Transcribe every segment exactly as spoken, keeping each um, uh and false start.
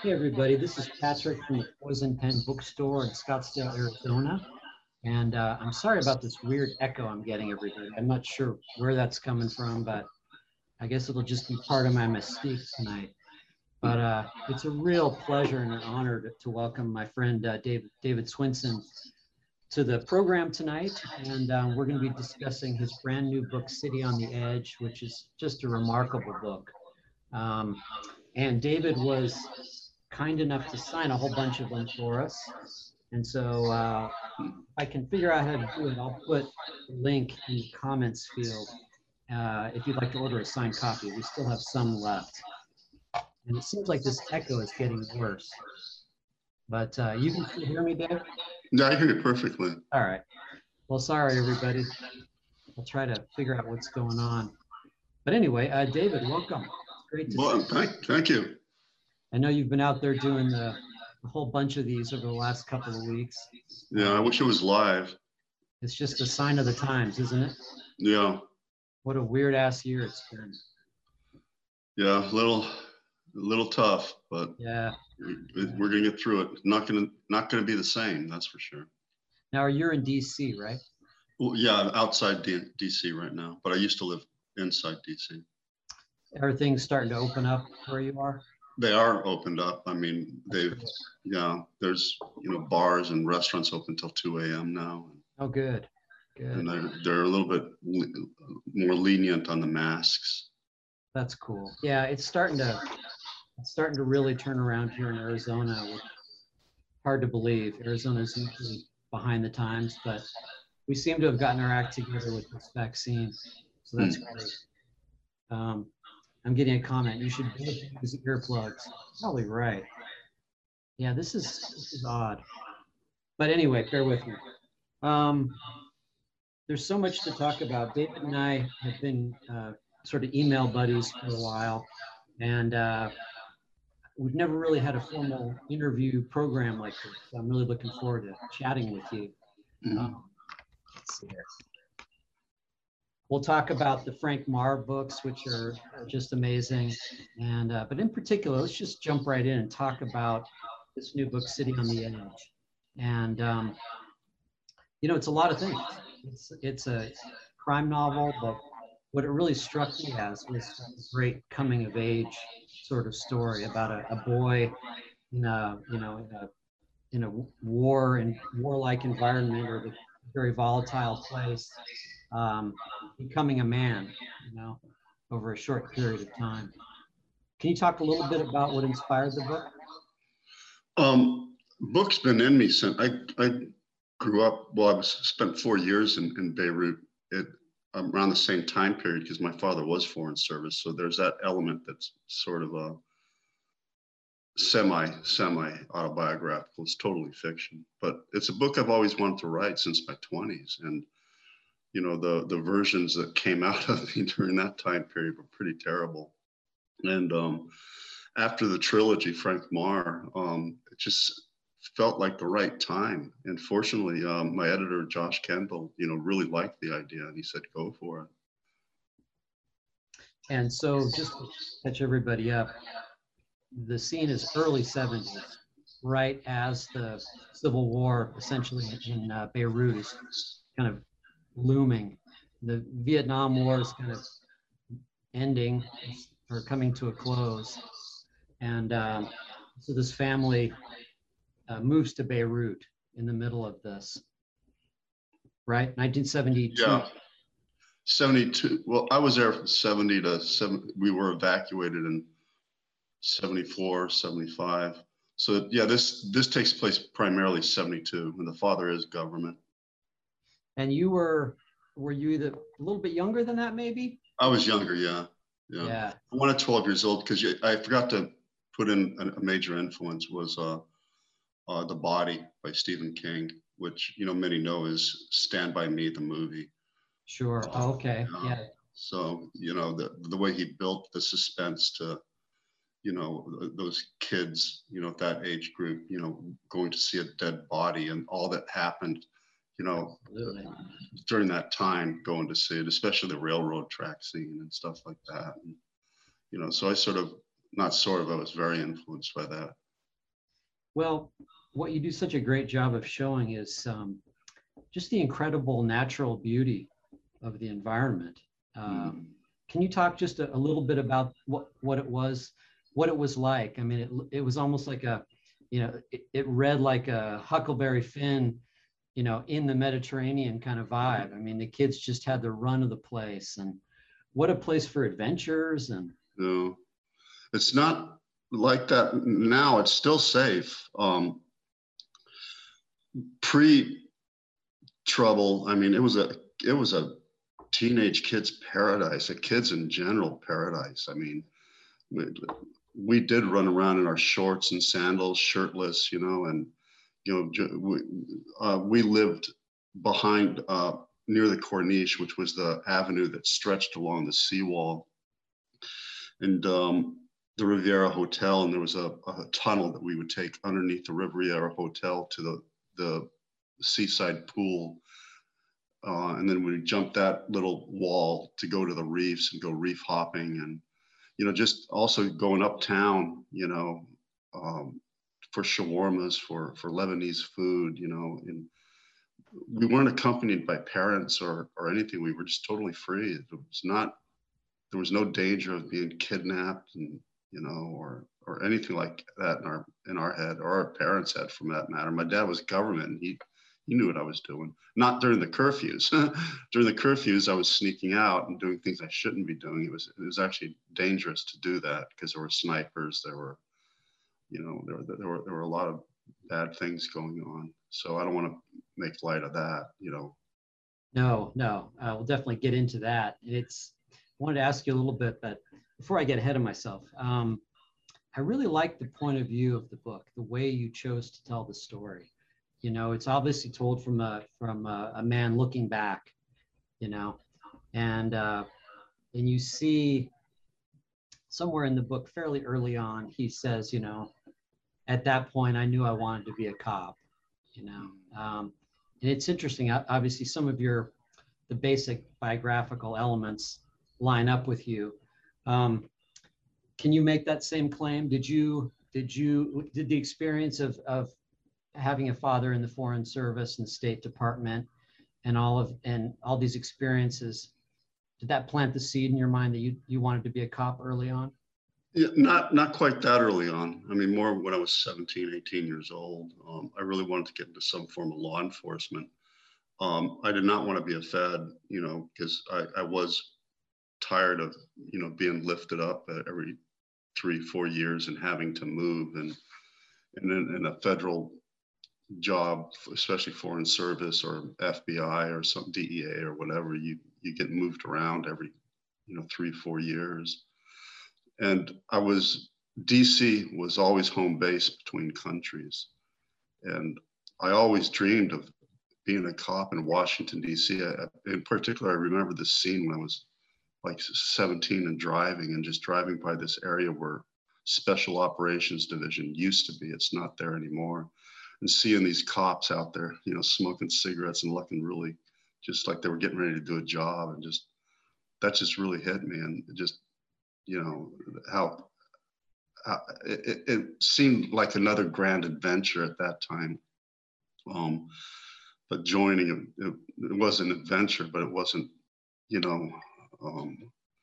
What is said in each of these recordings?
Hey everybody, this is Patrick from the Poison Pen Bookstore in Scottsdale, Arizona. And uh, I'm sorry about this weird echo I'm getting, everybody. I'm not sure where that's coming from, but I guess it'll just be part of my mystique tonight. But uh, it's a real pleasure and an honor to, to welcome my friend uh, David, David Swinson to the program tonight. And um, we're going to be discussing his brand new book, City on the Edge, which is just a remarkable book. Um, and David was kind enough to sign a whole bunch of them for us. And so uh, I can figure out how to do it. I'll put a link in the comments field uh, if you'd like to order a signed copy. We still have some left. And it seems like this echo is getting worse. But uh, you can still hear me, Dave? Yeah, I hear you perfectly. All right. Well, sorry, everybody. I'll try to figure out what's going on. But anyway, uh, David, welcome. It's great to well, see you. Thank, thank you. I know you've been out there doing the, a whole bunch of these over the last couple of weeks. Yeah, I wish it was live. It's just a sign of the times, isn't it? Yeah. What a weird ass year it's been. Yeah, a little, a little tough, but yeah, we, we're gonna get through it. Not gonna, not gonna be the same, that's for sure. Now you're in D C, right? Well, yeah, I'm outside D DC right now, but I used to live inside D C. Everything's starting to open up where you are? They are opened up. I mean, they've, yeah, there's, you know, bars and restaurants open till two A M now. Oh, good, good. And they're, they're a little bit more lenient on the masks. That's cool. Yeah, it's starting to, it's starting to really turn around here in Arizona. Hard to believe. Arizona's usually behind the times, but we seem to have gotten our act together with this vaccine. So that's mm. great. Um, I'm getting a comment. You should use earplugs. Probably right. Yeah, this is this is odd. But anyway, bear with me. Um, there's so much to talk about. David and I have been uh, sort of email buddies for a while, and uh, we've never really had a formal interview program like this. So I'm really looking forward to chatting with you. Mm-hmm. um, let's see here. We'll talk about the Frank Marr books, which are, are just amazing. And uh, but in particular, let's just jump right in and talk about this new book, City on the Edge. And um, you know, it's a lot of things. It's it's a crime novel, but what it really struck me as was a great coming of age sort of story about a, a boy in a you know in a in a war and warlike environment or a very volatile place. Um, becoming a man, you know, over a short period of time. Can you talk a little bit about what inspired the book? Um, book's been in me since I, I grew up, well, I was spent four years in, in Beirut it, um, around the same time period because my father was foreign service. So there's that element that's sort of a semi, semi autobiographical. It's totally fiction, but it's a book I've always wanted to write since my twenties. And you know, the, the versions that came out of me during that time period were pretty terrible. And um, after the trilogy, Frank Marr, um, it just felt like the right time. And fortunately, um, my editor, Josh Kendall, you know, really liked the idea and he said, go for it. And so just to catch everybody up, the scene is early seventies, right as the Civil War essentially in uh, Beirut is kind of looming. The Vietnam War is kind of ending or coming to a close. And um, so this family uh, moves to Beirut in the middle of this, right? nineteen seventy-two. Yeah, seventy-two. Well, I was there from seventy to seven. We were evacuated in seventy-four, seventy-five. So yeah, this, this takes place primarily seventy-two when the father is government. And you were, were you either a little bit younger than that, maybe? I was younger, yeah. Yeah. yeah. I wanted twelve years old because I forgot to put in a major influence was uh, uh, The Body by Stephen King, which, you know, many know is Stand By Me, the movie. Sure. Oh, okay. Uh, yeah. So, you know, the, the way he built the suspense to, you know, those kids, you know, at that age group, you know, going to see a dead body and all that happened. You know, Absolutely. during that time going to see it, especially the railroad track scene and stuff like that. And, you know, so I sort of, not sort of, I was very influenced by that. Well, what you do such a great job of showing is um, just the incredible natural beauty of the environment. Um, Mm. can you talk just a, a little bit about what, what it was, what it was like? I mean, it, it was almost like a, you know, it, it read like a Huckleberry Finn, you know, in the Mediterranean kind of vibe. I mean, the kids just had the run of the place, and what a place for adventures. And No, it's not like that now. It's still safe. Um, pre-trouble, I mean, it was a it was a teenage kids paradise, a kids in general paradise. I mean, we, we did run around in our shorts and sandals, shirtless, you know, and you know, we, uh, we lived behind uh, near the Corniche, which was the avenue that stretched along the seawall, and um, the Riviera Hotel, and there was a, a tunnel that we would take underneath the Riviera Hotel to the the seaside pool. Uh, and then we jumped that little wall to go to the reefs and go reef hopping, and you know, just also going uptown, you know, um, for shawarmas, for for Lebanese food, you know, and we weren't accompanied by parents or or anything. We were just totally free. It was not, there was no danger of being kidnapped, and you know, or or anything like that in our in our head, or our parents' head, for that matter. My dad was government, and he he knew what I was doing. Not during the curfews. During the curfews, I was sneaking out and doing things I shouldn't be doing. It was it was actually dangerous to do that because there were snipers. There were, you know, there were there were there were a lot of bad things going on. So I don't want to make light of that, you know. no, no, uh, we'll definitely get into that. It's, I wanted to ask you a little bit, but before I get ahead of myself, um, I really like the point of view of the book, the way you chose to tell the story. You know, it's obviously told from a from a, a man looking back, you know, and uh, and you see somewhere in the book fairly early on, he says, you know, at that point, I knew I wanted to be a cop, you know. Um, and it's interesting, obviously, some of your, the basic biographical elements line up with you. Um, can you make that same claim? Did you, did you, did the experience of, of having a father in the Foreign Service and State Department and all of, and all these experiences, did that plant the seed in your mind that you, you wanted to be a cop early on? Yeah, not not quite that early on. I mean, more when I was seventeen, eighteen years old. Um, I really wanted to get into some form of law enforcement. Um, I did not want to be a Fed, you know, because I, I was tired of, you know, being lifted up every three, four years and having to move. And, and in, in a federal job, especially Foreign Service or F B I or some D E A or whatever, you, you get moved around every, you know, three, four years. And I was, D C was always home base between countries. And I always dreamed of being a cop in Washington, D C. I, in particular, I remember this scene when I was like seventeen and driving and just driving by this area where Special Operations Division used to be. It's not there anymore. And seeing these cops out there, you know, smoking cigarettes and looking really just like they were getting ready to do a job. And just, that just really hit me. And it just, you know, how, how it, it seemed like another grand adventure at that time. Um, but joining it, it, it was an adventure, but it wasn't, you know, um,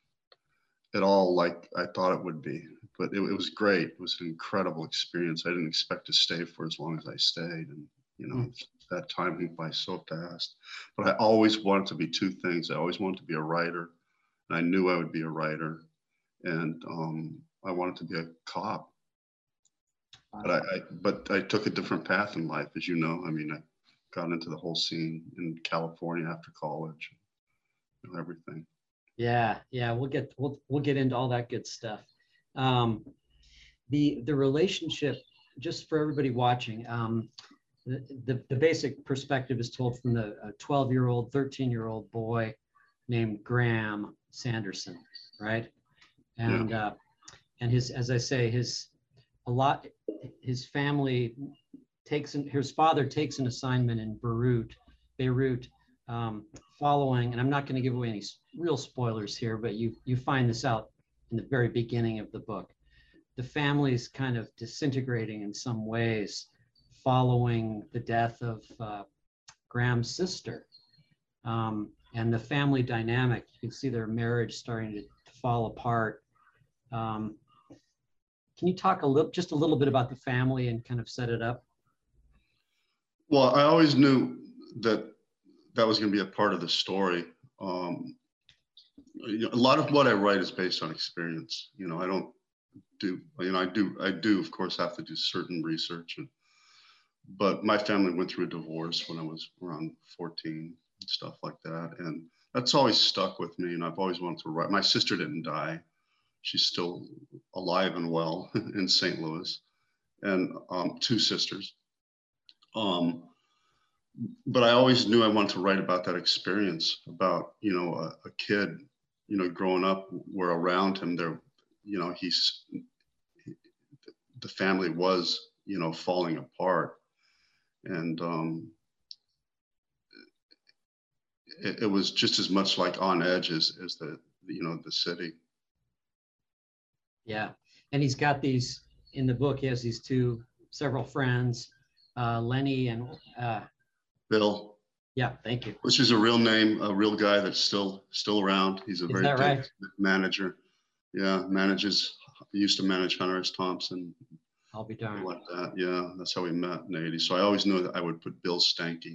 at all like I thought it would be. But it, it was great. It was an incredible experience. I didn't expect to stay for as long as I stayed, and you know, mm. that time went by so fast. But I always wanted to be two things. I always wanted to be a writer, and I knew I would be a writer, and um, I wanted to be a cop. But I, I, but I took a different path in life, as you know. I mean, I got into the whole scene in California after college, and everything. Yeah, yeah, we'll get we'll we'll get into all that good stuff. Um, the the relationship, just for everybody watching, um, the, the the basic perspective is told from the twelve-year-old, thirteen-year-old boy named Graham Sanderson, right? And yeah. uh, and his, as I say, his a lot, his family takes in, his father takes an assignment in Beirut, Beirut. Um, following, and I'm not going to give away any real spoilers here, but you you find this out in the very beginning of the book. the family's kind of disintegrating in some ways following the death of uh, Graham's sister. Um, and the family dynamic, you can see their marriage starting to, to fall apart. Um, can you talk a little, just a little bit about the family and kind of set it up? Well, I always knew that that was going to be a part of the story. Um, you know, a lot of what I write is based on experience. You know, I don't do, you know, I do, I do, of course, have to do certain research. And, but my family went through a divorce when I was around fourteen and stuff like that. And that's always stuck with me. And I've always wanted to write. My sister didn't die. She's still alive and well in Saint Louis, and um, two sisters. Um, but I always knew I wanted to write about that experience, about, you know, a, a kid, you know, growing up where around him there, you know, he's, he, the family was, you know, falling apart. And um, it, it was just as much like on edge as, as the, you know, the city. Yeah. And he's got these, in the book, he has these two, several friends, uh, Lenny and uh, Bill. Yeah, thank you. Which is a real name, a real guy that's still still around. He's a Is very that good right? manager. Yeah, manages, he used to manage Hunter S. Thompson. I'll be darned. Like that. Yeah, that's how we met in the eighties. So I always knew that I would put Bill Stanky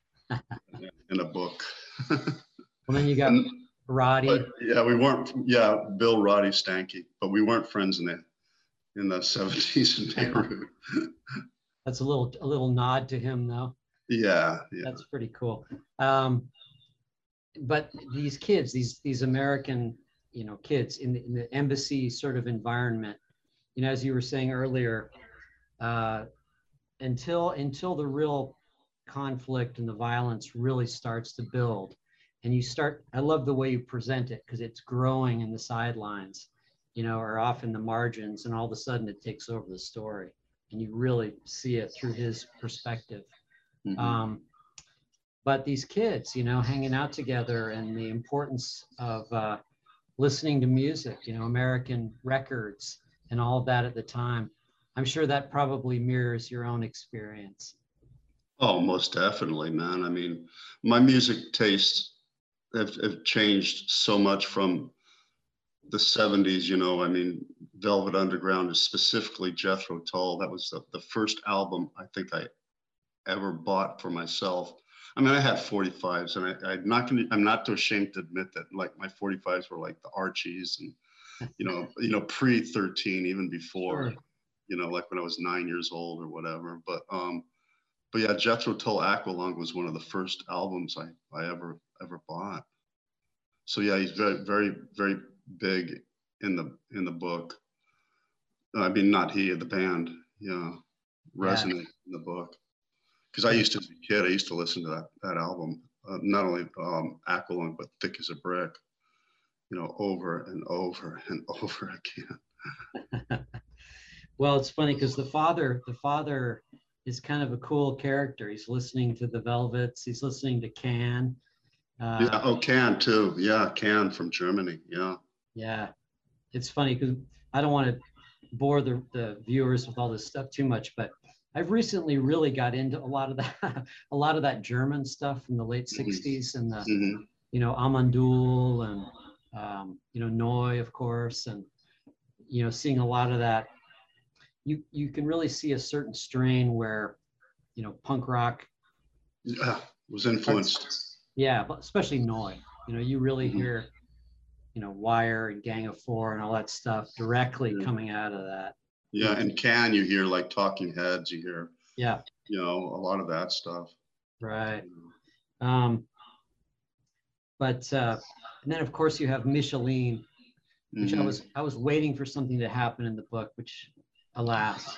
in a book. Well, then you got and, Roddy. But, yeah, we weren't, yeah, Bill, Roddy, Stanky, but we weren't friends in the in the seventies in Beirut. That's a little a little nod to him, though. Yeah, yeah. That's pretty cool. Um, but these kids, these these American, you know, kids in the, in the embassy sort of environment, you know, as you were saying earlier, uh, until until the real conflict and the violence really starts to build, and you start. I love the way you present it because it's growing in the sidelines, you know, or off in the margins, and all of a sudden it takes over the story, and you really see it through his perspective. Mm-hmm. Um, but these kids, you know, hanging out together, and the importance of uh, listening to music, you know, American records and all of that at the time. I'm sure that probably mirrors your own experience. Oh, most definitely, man. I mean, my music tastes have, have changed so much from the seventies, you know. I mean, Velvet Underground is specifically Jethro Tull. That was the, the first album I think I ever bought for myself. I mean, I had forty-fives, and I, I'm not gonna, I'm not too ashamed to admit that, like, my forty-fives were like the Archies, and you know, you know, pre thirteen, even before, sure. You know, like when I was nine years old or whatever. But um, but yeah, Jethro Tull Aqualung was one of the first albums I I ever ever bought. So yeah, he's very very very big in the in the book. I mean, not he, the band. Yeah, resonate yeah. in the book. Because I used to, as a kid, I used to listen to that that album, uh, not only um, Aqualung, but Thick as a Brick, you know, over and over and over again. Well, it's funny because the father, the father is kind of a cool character. He's listening to the Velvets. He's listening to Can. Uh, yeah. Oh, Can too. Yeah, Can from Germany. Yeah. Yeah, it's funny because I don't want to bore the the viewers with all this stuff too much, but I've recently really got into a lot of that, a lot of that German stuff from the late sixties and the, mm-hmm. you know, Amandul and, um, you know, Neu, of course, and, you know, seeing a lot of that. You you can really see a certain strain where, you know, punk rock yeah, was influenced. Yeah, but especially Neu. You know, you really mm-hmm. hear, you know, Wire and Gang of Four and all that stuff directly yeah. coming out of that. Yeah, and Can, you hear like Talking Heads, you hear, yeah, you know, a lot of that stuff. Right. Um, but uh, and then of course you have Micheline, which mm-hmm. I was I was waiting for something to happen in the book, which, alas.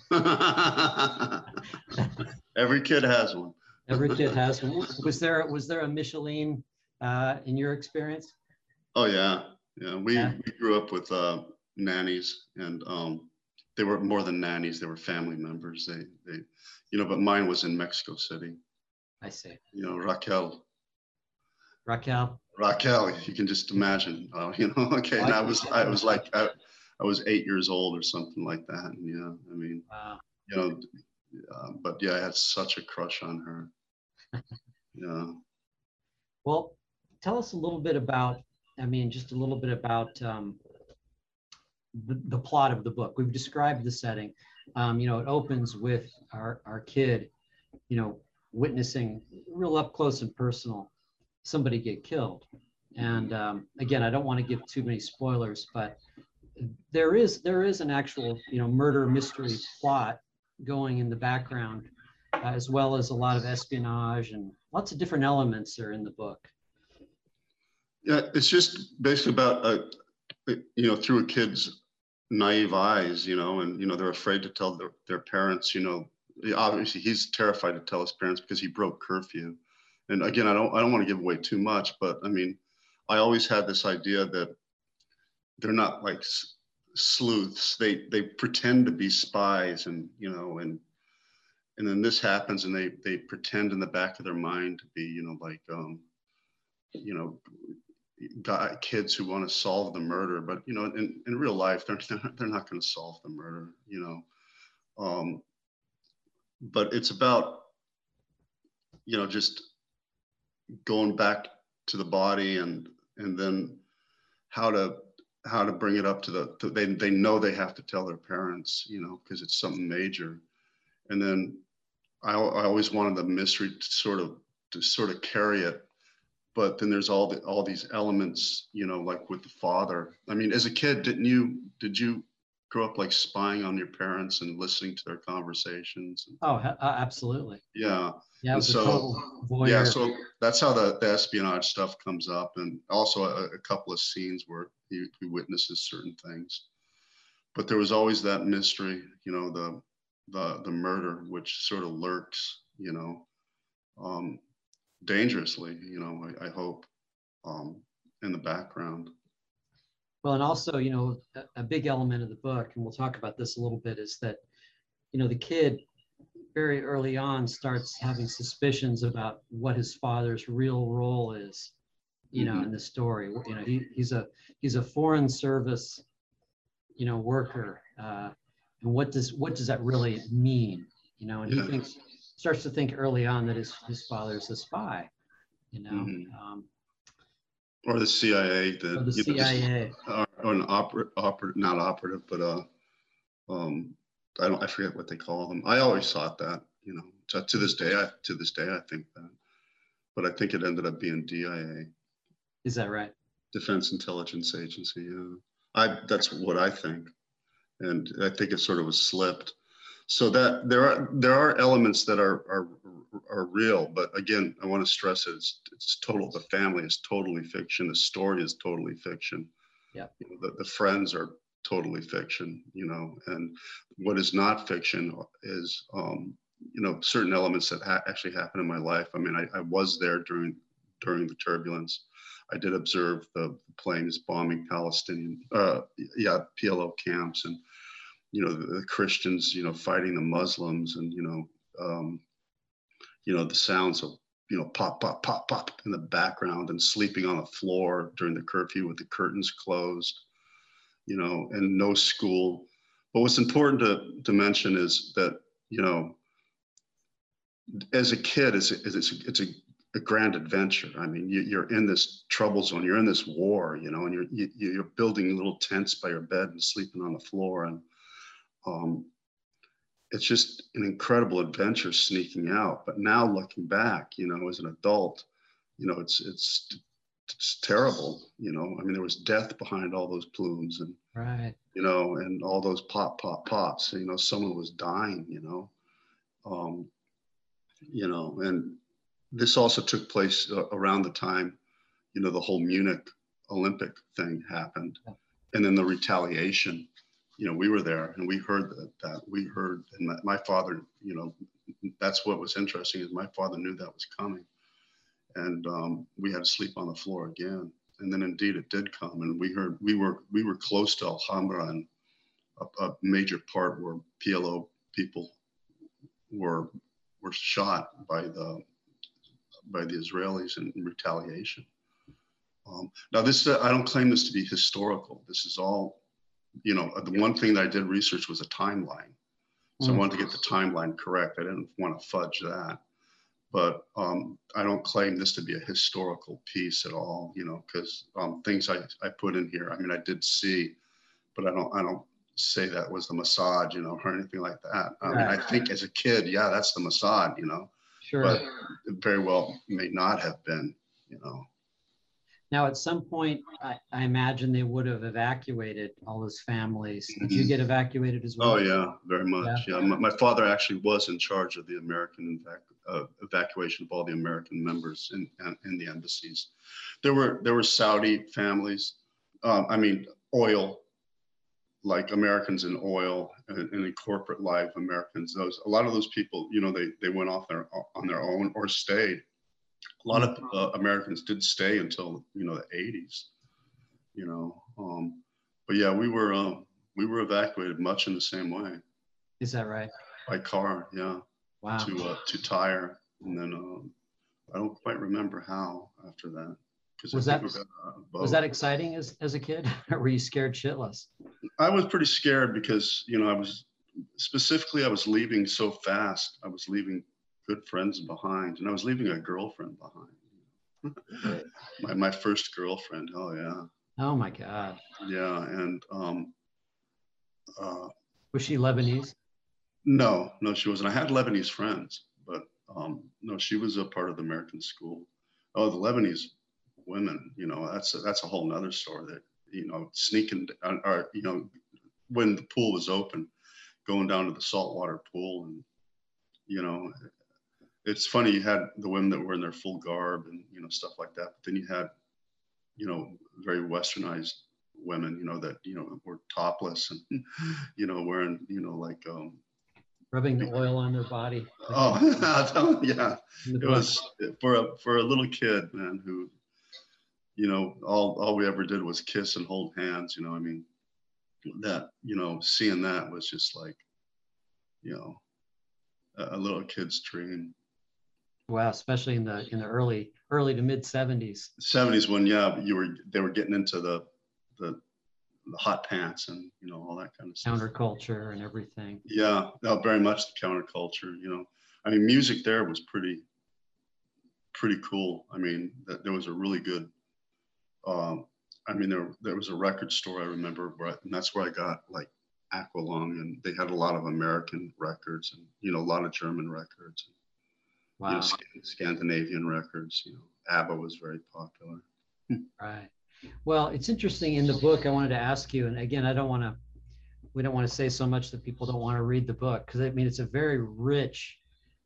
Every kid has one. Every kid has one. Was there was there a Micheline uh, in your experience? Oh yeah, yeah. We yeah. we grew up with uh, nannies, and um, they were more than nannies. They were family members. They, they, you know, but mine was in Mexico City. I see. You know, Raquel. Raquel. Raquel. You can just imagine. Uh, you know, okay. And I was, I was like, I, I was eight years old or something like that. And yeah, I mean, Wow. you know, uh, but yeah, I had such a crush on her. Yeah. Well, tell us a little bit about, I mean, just a little bit about um, the, the plot of the book. We've described the setting. Um, you know, it opens with our, our kid, you know, witnessing real up close and personal somebody get killed. And um, again, I don't want to give too many spoilers, but there is there is an actual, you know, murder mystery plot going in the background, uh, as well as a lot of espionage and lots of different elements are in the book. Yeah, it's just basically about a, you know, through a kid's naive eyes, you know, and you know they're afraid to tell their, their parents. You know, obviously he's terrified to tell his parents because he broke curfew. And again, I don't I don't want to give away too much, but I mean, I always had this idea that they're not like sleuths. They they pretend to be spies, and you know, and and then this happens, and they they pretend in the back of their mind to be, you know, like um, you know, guy, kids who want to solve the murder, but you know, in, in real life, they're they're not going to solve the murder, you know. Um, but it's about, you know, just going back to the body, and and then how to how to bring it up to the to, they they know they have to tell their parents, you know, because it's something major. And then I, I always wanted the mystery to sort of to sort of carry it. But then there's all the all these elements, you know, like with the father. I mean, as a kid, didn't you did you grow up like spying on your parents and listening to their conversations? Oh, uh, absolutely. Yeah. Yeah, it And was a so, total voyeur. yeah, so that's how the, the espionage stuff comes up, and also a, a couple of scenes where he, he witnesses certain things. But there was always that mystery, you know, the the the murder, which sort of lurks, you know. Um, dangerously, you know, I, I hope, um, in the background. Well, and also, you know, a, a big element of the book, and we'll talk about this a little bit, is that, you know, the kid very early on starts having suspicions about what his father's real role is, you know, mm-hmm. in the story. You know, he, he's a he's a foreign service, you know, worker, uh, and what does what does that really mean? You know, and yeah. he thinks starts to think early on that his his father's a spy, you know. Mm-hmm. Um, or the C I A, the, or the C I A, know, or an opera, opera, not operative, but uh, um, I don't, I forget what they call them. I always thought that, you know, to, to this day, I, to this day, I think that, but I think it ended up being D I A. Is that right? Defense Intelligence Agency. Yeah, I that's what I think, and I think it sort of was slipped. So that there are there are elements that are are are real, but again, I want to stress it, it's it's total. The family is totally fiction. The story is totally fiction. Yeah. You know, the, the friends are totally fiction. You know, and what is not fiction is um, you know, certain elements that ha- actually happened in my life. I mean, I, I was there during during the turbulence. I did observe the planes bombing Palestinian, uh, yeah, P L O camps, and you know, the, the Christians, you know, fighting the Muslims, and you know, um, you know, the sounds of, you know, pop, pop, pop, pop in the background, and sleeping on the floor during the curfew with the curtains closed, you know, and no school. But what's important to, to mention is that, you know, as a kid, it's a, it's a, it's a, a grand adventure. I mean, you, you're in this trouble zone, you're in this war, you know, and you're, you, you're building little tents by your bed and sleeping on the floor. And um, it's just an incredible adventure sneaking out. But now looking back, you know, as an adult, you know, it's it's it's terrible. You know, I mean, there was death behind all those plumes, and right, you know, and all those pop, pop, pops. You know, someone was dying. You know, um, you know, and this also took place uh, around the time, you know, the whole Munich Olympic thing happened, yeah. And then the retaliation. You know, we were there, and we heard that, that we heard, and my, my father, you know, that's what was interesting, is my father knew that was coming, and um, we had to sleep on the floor again. And then indeed it did come, and we heard, we were, we were close to Alhambra, and a, a major part where P L O people were, were shot by the, by the Israelis in, in retaliation. Um, now this, uh, I don't claim this to be historical. This is all you know, the one thing that I did research was a timeline. So mm. I wanted to get the timeline correct. I didn't want to fudge that. But um, I don't claim this to be a historical piece at all, you know, because um, things I, I put in here, I mean, I did see, but I don't I don't say that was the Mossad, you know, or anything like that. I mean, I think as a kid, yeah, that's the Mossad, you know, sure. But it very well may not have been, you know. Now, at some point, I, I imagine they would have evacuated all those families. Did you get evacuated as well? Oh, yeah, very much. Yeah, yeah. My, my father actually was in charge of the American evac uh, evacuation of all the American members in, in the embassies. There were, there were Saudi families, um, I mean, oil, like Americans in oil and, and in corporate life, Americans, those, a lot of those people, you know, they, they went off their, on their own or stayed. A lot of uh, Americans did stay until, you know, the eighties, you know. Um, but yeah, we were um, we were evacuated much in the same way. Is that right? By car, yeah. Wow. To uh, to Tyre, and then um, I don't quite remember how after that. Was I that got, uh, was that exciting as as a kid, or were you scared shitless? I was pretty scared because, you know, I was specifically I was leaving so fast. I was leaving good friends behind, and I was leaving a girlfriend behind. my my first girlfriend. Oh yeah. Oh my God. Yeah, and um. Uh, was she Lebanese? No, no, she wasn't. I had Lebanese friends, but um, no, she was a part of the American school. Oh, the Lebanese women, you know, that's a, that's a whole nother story. That, you know, sneaking, or you know, when the pool was open, going down to the saltwater pool, and you know. It's funny, you had the women that were in their full garb and, you know, stuff like that. But then you had, you know, very westernized women, you know, that, you know, were topless and, you know, wearing, you know, like. Um, Rubbing the oil on their body. Oh, yeah. It was for a, for a little kid, man, who, you know, all, all we ever did was kiss and hold hands, you know, I mean, that, you know, seeing that was just like, you know, a, a little kid's dream. Wow, especially in the in the early early to mid seventies. seventies when yeah, you were they were getting into the the, the hot pants and you know all that kind of stuff. Counterculture and everything. Yeah, no, very much the counterculture. You know, I mean, music there was pretty pretty cool. I mean, that there was a really good. Um, I mean, there there was a record store I remember, where I, and that's where I got like Aqualung, and they had a lot of American records and you know a lot of German records. Wow. You know, Scandinavian records, you know, ABBA was very popular. Right. Well, it's interesting in the book, I wanted to ask you, and again, I don't want to, we don't want to say so much that people don't want to read the book, because I mean, it's a very rich,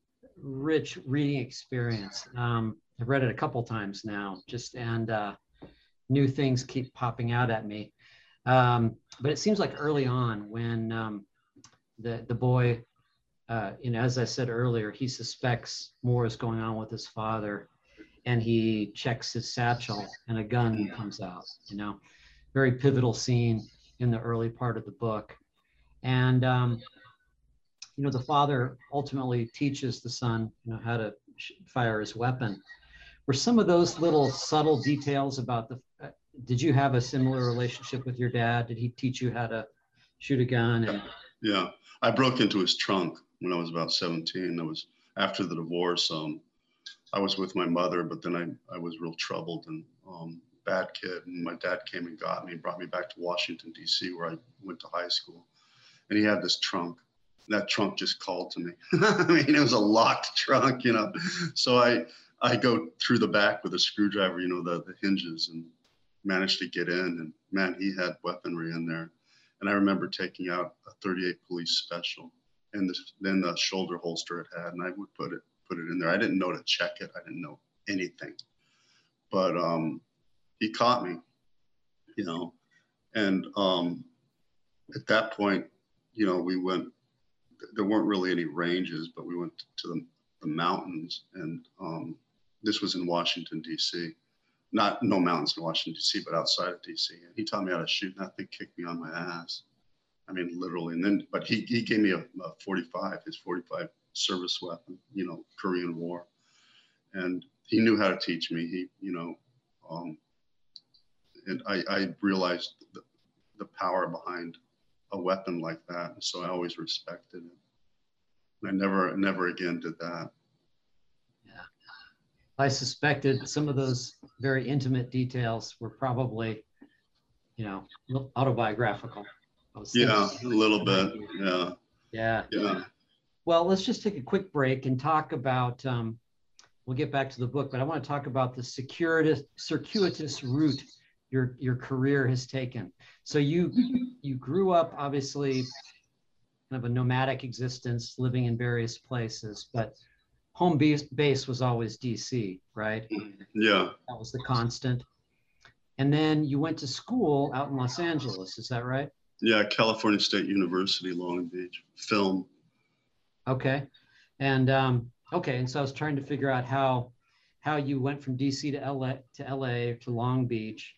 rich reading experience. Um, I've read it a couple times now, just, and uh, new things keep popping out at me. Um, but it seems like early on when um, the, the boy, Uh, you know, as I said earlier, he suspects more is going on with his father, and he checks his satchel and a gun comes out, you know, very pivotal scene in the early part of the book. And, um, you know, the father ultimately teaches the son, you know, how to fire his weapon. Were some of those little subtle details about the, uh, did you have a similar relationship with your dad? Did he teach you how to shoot a gun? And yeah, I broke into his trunk when I was about seventeen. That was after the divorce. Um, I was with my mother, but then I, I was real troubled and um, bad kid. And my dad came and got me, brought me back to Washington, D C, where I went to high school. And he had this trunk. That trunk just called to me. I mean, it was a locked trunk, you know. So I, I go through the back with a screwdriver, you know, the, the hinges, and managed to get in. And man, he had weaponry in there. And I remember taking out a thirty-eight Police Special. And the, then the shoulder holster it had, and I would put it put it in there. I didn't know to check it. I didn't know anything, but um, he caught me, you know. And um, at that point, you know, we went. There weren't really any ranges, but we went to the, the mountains, and um, this was in Washington D C. Not no mountains in Washington D C, but outside of D C. And he taught me how to shoot, and that thing kicked me on my ass. I mean, literally. And then, but he, he gave me a, a forty-five, his forty-five service weapon, you know, Korean War. And he knew how to teach me. He, you know, um, and I, I realized the, the power behind a weapon like that. And so I always respected it. And I never, never again did that. Yeah. I suspected some of those very intimate details were probably, you know, autobiographical. I was Yeah, thinking, a little bit. Yeah. Yeah. Yeah. Well, let's just take a quick break and talk about, um, we'll get back to the book, but I want to talk about the circuitous, circuitous route your, your career has taken. So you, you grew up obviously kind of a nomadic existence, living in various places, but home base, base was always D C, right? Yeah. That was the constant. And then you went to school out in Los Angeles, is that right? Yeah, California State University, Long Beach, film. Okay. And um, okay, and so I was trying to figure out how how you went from D C to L A to L A to Long Beach,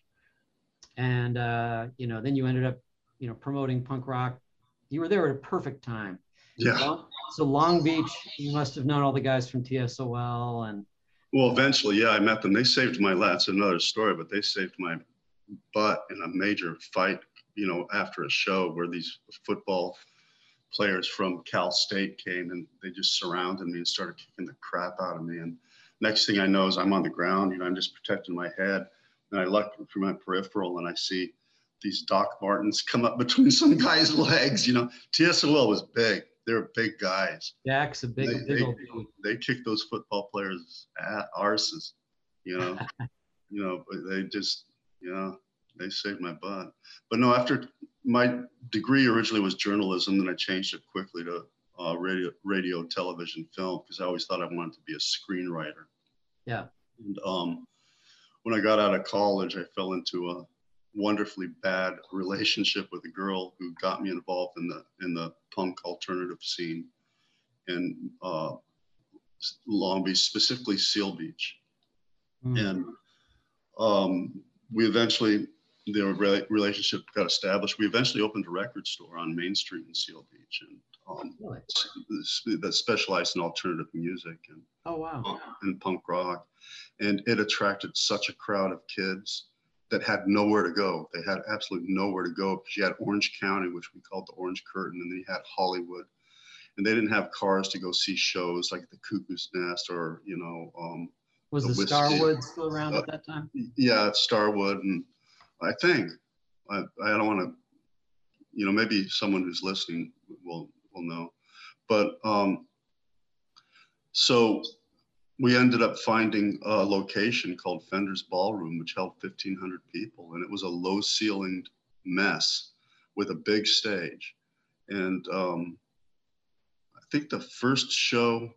and uh, you know, then you ended up, you know, promoting punk rock. You were there at a perfect time. Yeah. Long, so Long Beach, you must have known all the guys from T S O L and. Well, eventually, yeah, I met them. They saved my life. It's another story, but they saved my butt in a major fight, you know, after a show where these football players from Cal State came and they just surrounded me and started kicking the crap out of me. And next thing I know is I'm on the ground, you know, I'm just protecting my head. And I look through my peripheral and I see these Doc Martens come up between some guy's legs. You know, T S O L was big. They were big guys. Jack's a big, they, big they, old dude. They kicked those football players' arses, you know, you know, they just, you know, they saved my butt. But no, after my degree originally was journalism, then I changed it quickly to uh, radio, radio, television, film, because I always thought I wanted to be a screenwriter. Yeah. And um, when I got out of college, I fell into a wonderfully bad relationship with a girl who got me involved in the in the punk alternative scene in uh, Long Beach, specifically Seal Beach. Mm. And um, we eventually, their re- relationship got established. We eventually opened a record store on Main Street in Seal Beach, and um, really? that specialized in alternative music and oh wow, punk, and punk rock. And it attracted such a crowd of kids that had nowhere to go. They had absolutely nowhere to go because you had Orange County, which we called the Orange Curtain, and then you had Hollywood. And they didn't have cars to go see shows like the Cuckoo's Nest or, you know. Um, was the, the Starwood still around uh, at that time? Yeah, Starwood. And I think, I, I don't want to, you know, maybe someone who's listening will, will know. But um, so we ended up finding a location called Fender's Ballroom, which held fifteen hundred people. And it was a low ceilinged mess with a big stage. And um, I think the first show,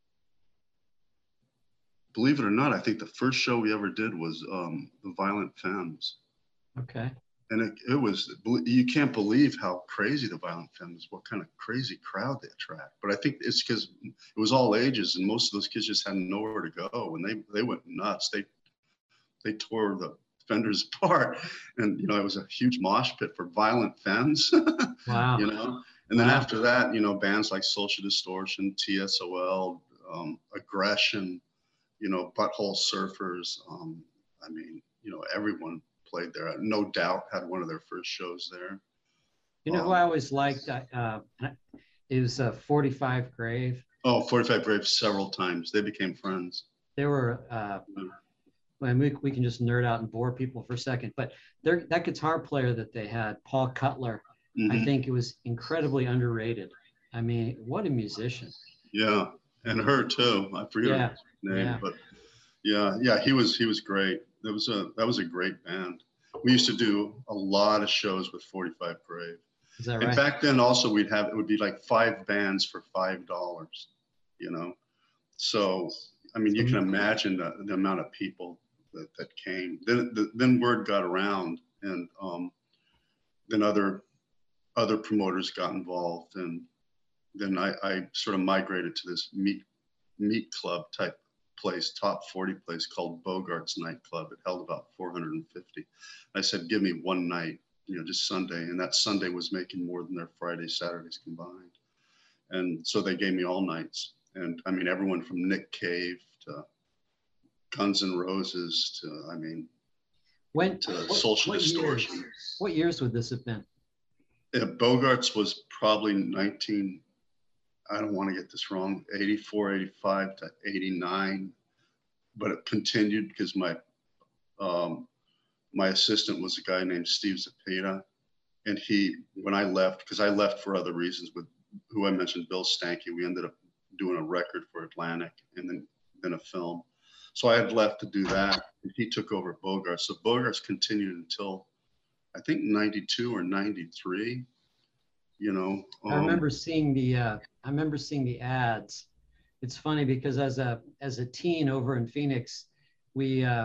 believe it or not, I think the first show we ever did was um, The Violent Femmes. Okay. And it, it was, you can't believe how crazy The Violent Femmes, what kind of crazy crowd they attract. But I think it's because it was all ages and most of those kids just had nowhere to go. And they, they went nuts. They, they tore the Fenders apart. And, you know, it was a huge mosh pit for Violent Femmes. Wow. You know? And then wow. after that, you know, bands like Social Distortion, T S O L, um, Aggression, you know, Butthole Surfers. Um, I mean, you know, everyone played there. No Doubt had one of their first shows there. You know um, who I always liked uh, is uh, forty-five Grave. Oh, forty-five Grave several times. They became friends. They were, uh, and we, we can just nerd out and bore people for a second, but they're, that guitar player that they had, Paul Cutler, mm-hmm. I think it was incredibly underrated. I mean, what a musician. Yeah, and her too. I forget yeah. her name, yeah. but yeah, yeah, he was he was great. That was a that was a great band. We used to do a lot of shows with forty-five Grave. Is that right? And back then also we'd have, it would be like five bands for five dollars, you know? So, I mean, you can imagine the, the amount of people that, that came. Then, the, then word got around and um, then other, other promoters got involved. And then I, I sort of migrated to this meat, meat club type place, top forty place called Bogart's Nightclub. It held about four hundred fifty. I said, give me one night, you know, just Sunday. And that Sunday was making more than their Fridays, Saturdays combined. And so they gave me all nights. And I mean, everyone from Nick Cave to Guns N' Roses to, I mean. When, to what, social what distortion. Years, what years would this have been? Yeah, Bogarts was probably nineteen, I don't want to get this wrong, eighty-four, eighty-five to eighty-nine, but it continued because my um, my assistant was a guy named Steve Zapata, and he, when I left, because I left for other reasons with who I mentioned, Bill Stanky, we ended up doing a record for Atlantic and then then a film. So I had left to do that, and he took over Bogarts. So Bogarts continued until I think ninety-two or ninety-three. You know, um, I remember seeing the uh, I remember seeing the ads. It's funny because as a as a teen over in Phoenix, we uh,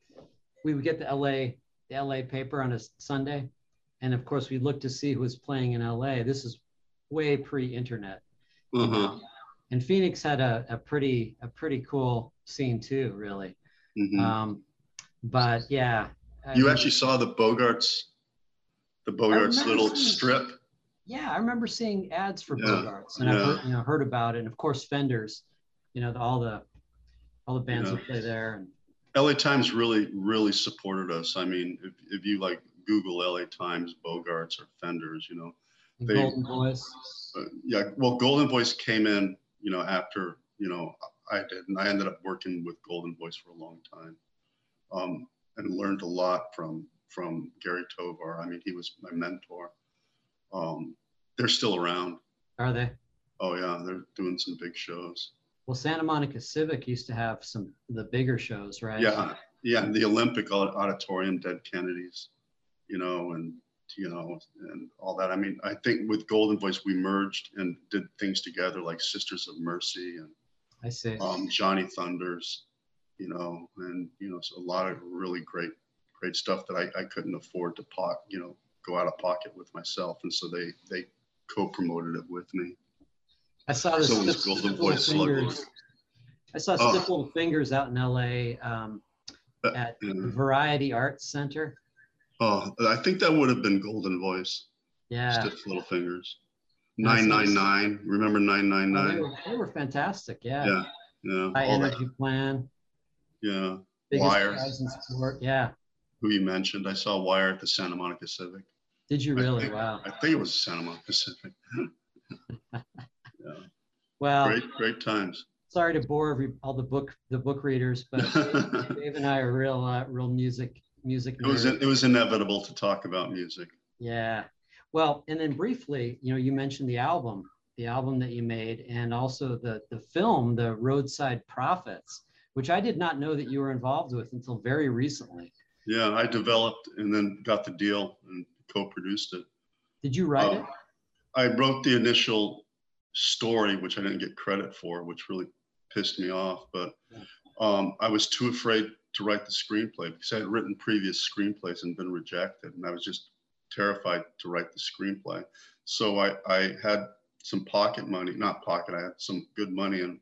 we would get the L A the L A paper on a Sunday, and of course we looked to see who was playing in L A. This is way pre-internet, you uh-huh. know? And Phoenix had a, a pretty a pretty cool scene too, really. Mm-hmm. Um, but yeah, I you mean, actually saw the Bogarts, the Bogarts little seeing, strip. Yeah, I remember seeing ads for yeah. Bogarts, and yeah. I've heard, you know heard about it, and of course Fenders, you know the, all the all the bands yeah. that play there. And L A Times really really supported us. I mean, if if you like Google L A Times Bogarts or Fenders, you know, and they, Golden Voice. Uh, yeah, well, Golden Voice came in, you know, after you know I did, and I ended up working with Golden Voice for a long time, um, and learned a lot from from Gary Tovar. I mean, he was my mentor. Um, they're still around. Are they? Oh yeah, they're doing some big shows. Well, Santa Monica Civic used to have some of the bigger shows, right? Yeah, yeah, the Olympic Auditorium, Dead Kennedys, you know, and you know, and all that. I mean, I think with Golden Voice, we merged and did things together like Sisters of Mercy and I see. Um, Johnny Thunders, you know, and you know, so a lot of really great, great stuff that I, I couldn't afford to pot, you know, go out of pocket with myself, and so they they co-promoted it with me. I saw the so Stiff, Stiff Little Fingers. I saw oh. Stiff Little Fingers out in L A um, at yeah. the Variety Arts Center. Oh, I think that would have been Golden Voice. Yeah. Stiff Little Fingers. nine nine nine. Remember nine nine nine? Oh, they, were, they were fantastic. Yeah. Yeah. Yeah. High All Energy that. Plan. Yeah. Biggest Wire. prize in sport. Yeah. Who you mentioned. I saw Wire at the Santa Monica Civic. Did you really? I think, wow. I think it was Santa Monica Civic. yeah. Well, great, great times. Sorry to bore every, all the book the book readers, but Dave, Dave and I are real uh, real music music nerds. It was it was inevitable to talk about music. Yeah. Well, and then briefly, you know, you mentioned the album, the album that you made, and also the the film, The Roadside Prophets, which I did not know that you were involved with until very recently. Yeah, I developed and then got the deal and co-produced it. Did you write uh, it? I wrote the initial story, which I didn't get credit for, which really pissed me off. But um, I was too afraid to write the screenplay because I had written previous screenplays and been rejected, and I was just terrified to write the screenplay. So I, I had some pocket money, not pocket, I had some good money and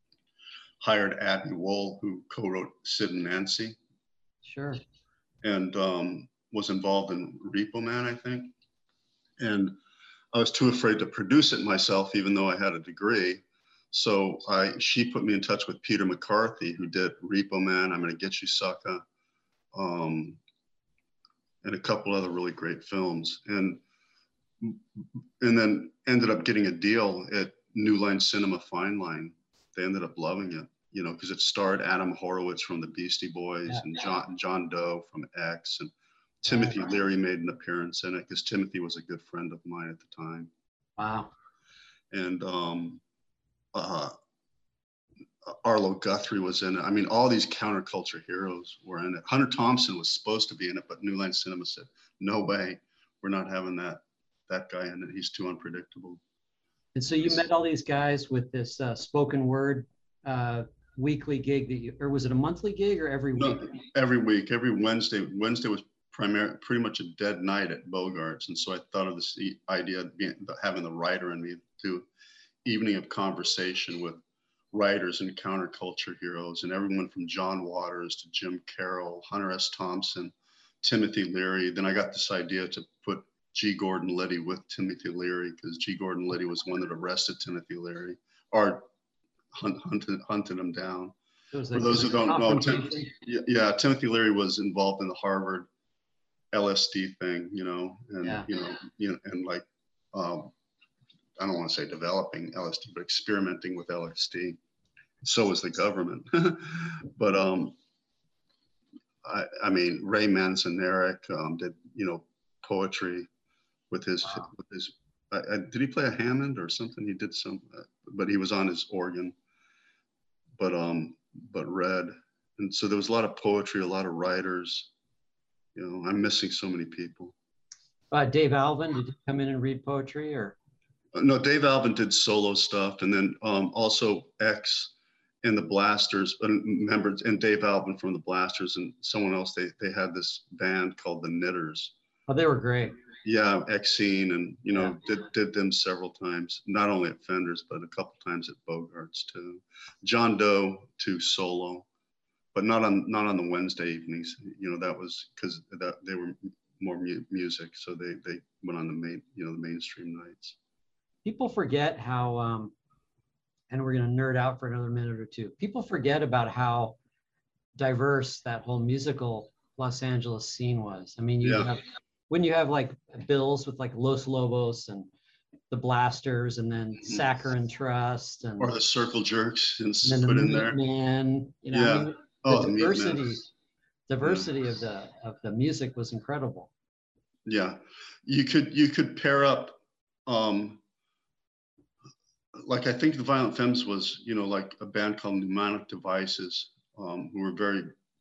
hired Abby Wool, who co-wrote Sid and Nancy. Sure. And um, was involved in Repo Man, I think. And I was too afraid to produce it myself, even though I had a degree. So I, she put me in touch with Peter McCarthy, who did Repo Man, I'm Gonna Get You Sucker, um, and a couple other really great films. And, and then ended up getting a deal at New Line Cinema Fine Line. They ended up loving it, you know, because it starred Adam Horowitz from the Beastie Boys yeah. and John, John Doe from X, and Timothy yeah. Leary made an appearance in it because Timothy was a good friend of mine at the time. Wow. And um, uh, Arlo Guthrie was in it. I mean, all these counterculture heroes were in it. Hunter Thompson was supposed to be in it, but New Line Cinema said, no way, we're not having that, that guy in it. He's too unpredictable. And so you met all these guys with this uh, spoken word uh, weekly gig that you, or was it a monthly gig or every week? No, every week, every Wednesday. Wednesday was primarily pretty much a dead night at Bogarts. And so I thought of this idea of being, having the writer in me to evening of conversation with writers and counterculture heroes, and everyone from John Waters to Jim Carroll, Hunter S. Thompson, Timothy Leary. Then I got this idea to put G. Gordon Liddy with Timothy Leary, because G. Gordon Liddy was one that arrested Timothy Leary or hunt, hunted, hunted him down. For those who don't know, Tim, yeah, Timothy Leary was involved in the Harvard L S D thing, you know, and Yeah. you know, you know, and like, um, I don't want to say developing L S D, but experimenting with L S D. So was the government. But um, I, I mean, Ray Manzaneric um, did, you know, poetry with his, Wow. with his. I, I, did he play a Hammond or something? He did some, uh, but he was on his organ. But um, but read, and so there was a lot of poetry, a lot of writers. You know, I'm missing so many people. Uh, Dave Alvin, did you come in and read poetry or? No, Dave Alvin did solo stuff, and then um, also X and the Blasters, uh, members, and Dave Alvin from the Blasters, and someone else. They they had this band called the Knitters. Oh, they were great. Yeah, Exene, and you know, Yeah. did did them several times, not only at Fenders, but a couple times at Bogarts too. John Doe too solo, but not on not on the Wednesday evenings. You know, that was because that they were more mu music, so they they went on the main, you know, the mainstream nights. People forget how, um, and we're going to nerd out for another minute or two. People forget about how diverse that whole musical Los Angeles scene was. I mean, you Yeah. have, when you have like bills with like Los Lobos and the Blasters, and then Mhm. Saccharine Trust, and Or the Circle Jerks and, and then put the in there. Meatmen. You know, Yeah. I mean, Oh, the the diversity, Meatmen. diversity yeah. of the of the music was incredible. Yeah, you could you could pair up, um, like I think the Violent Femmes was, you know, like a band called Mnemonic Devices, um, who were very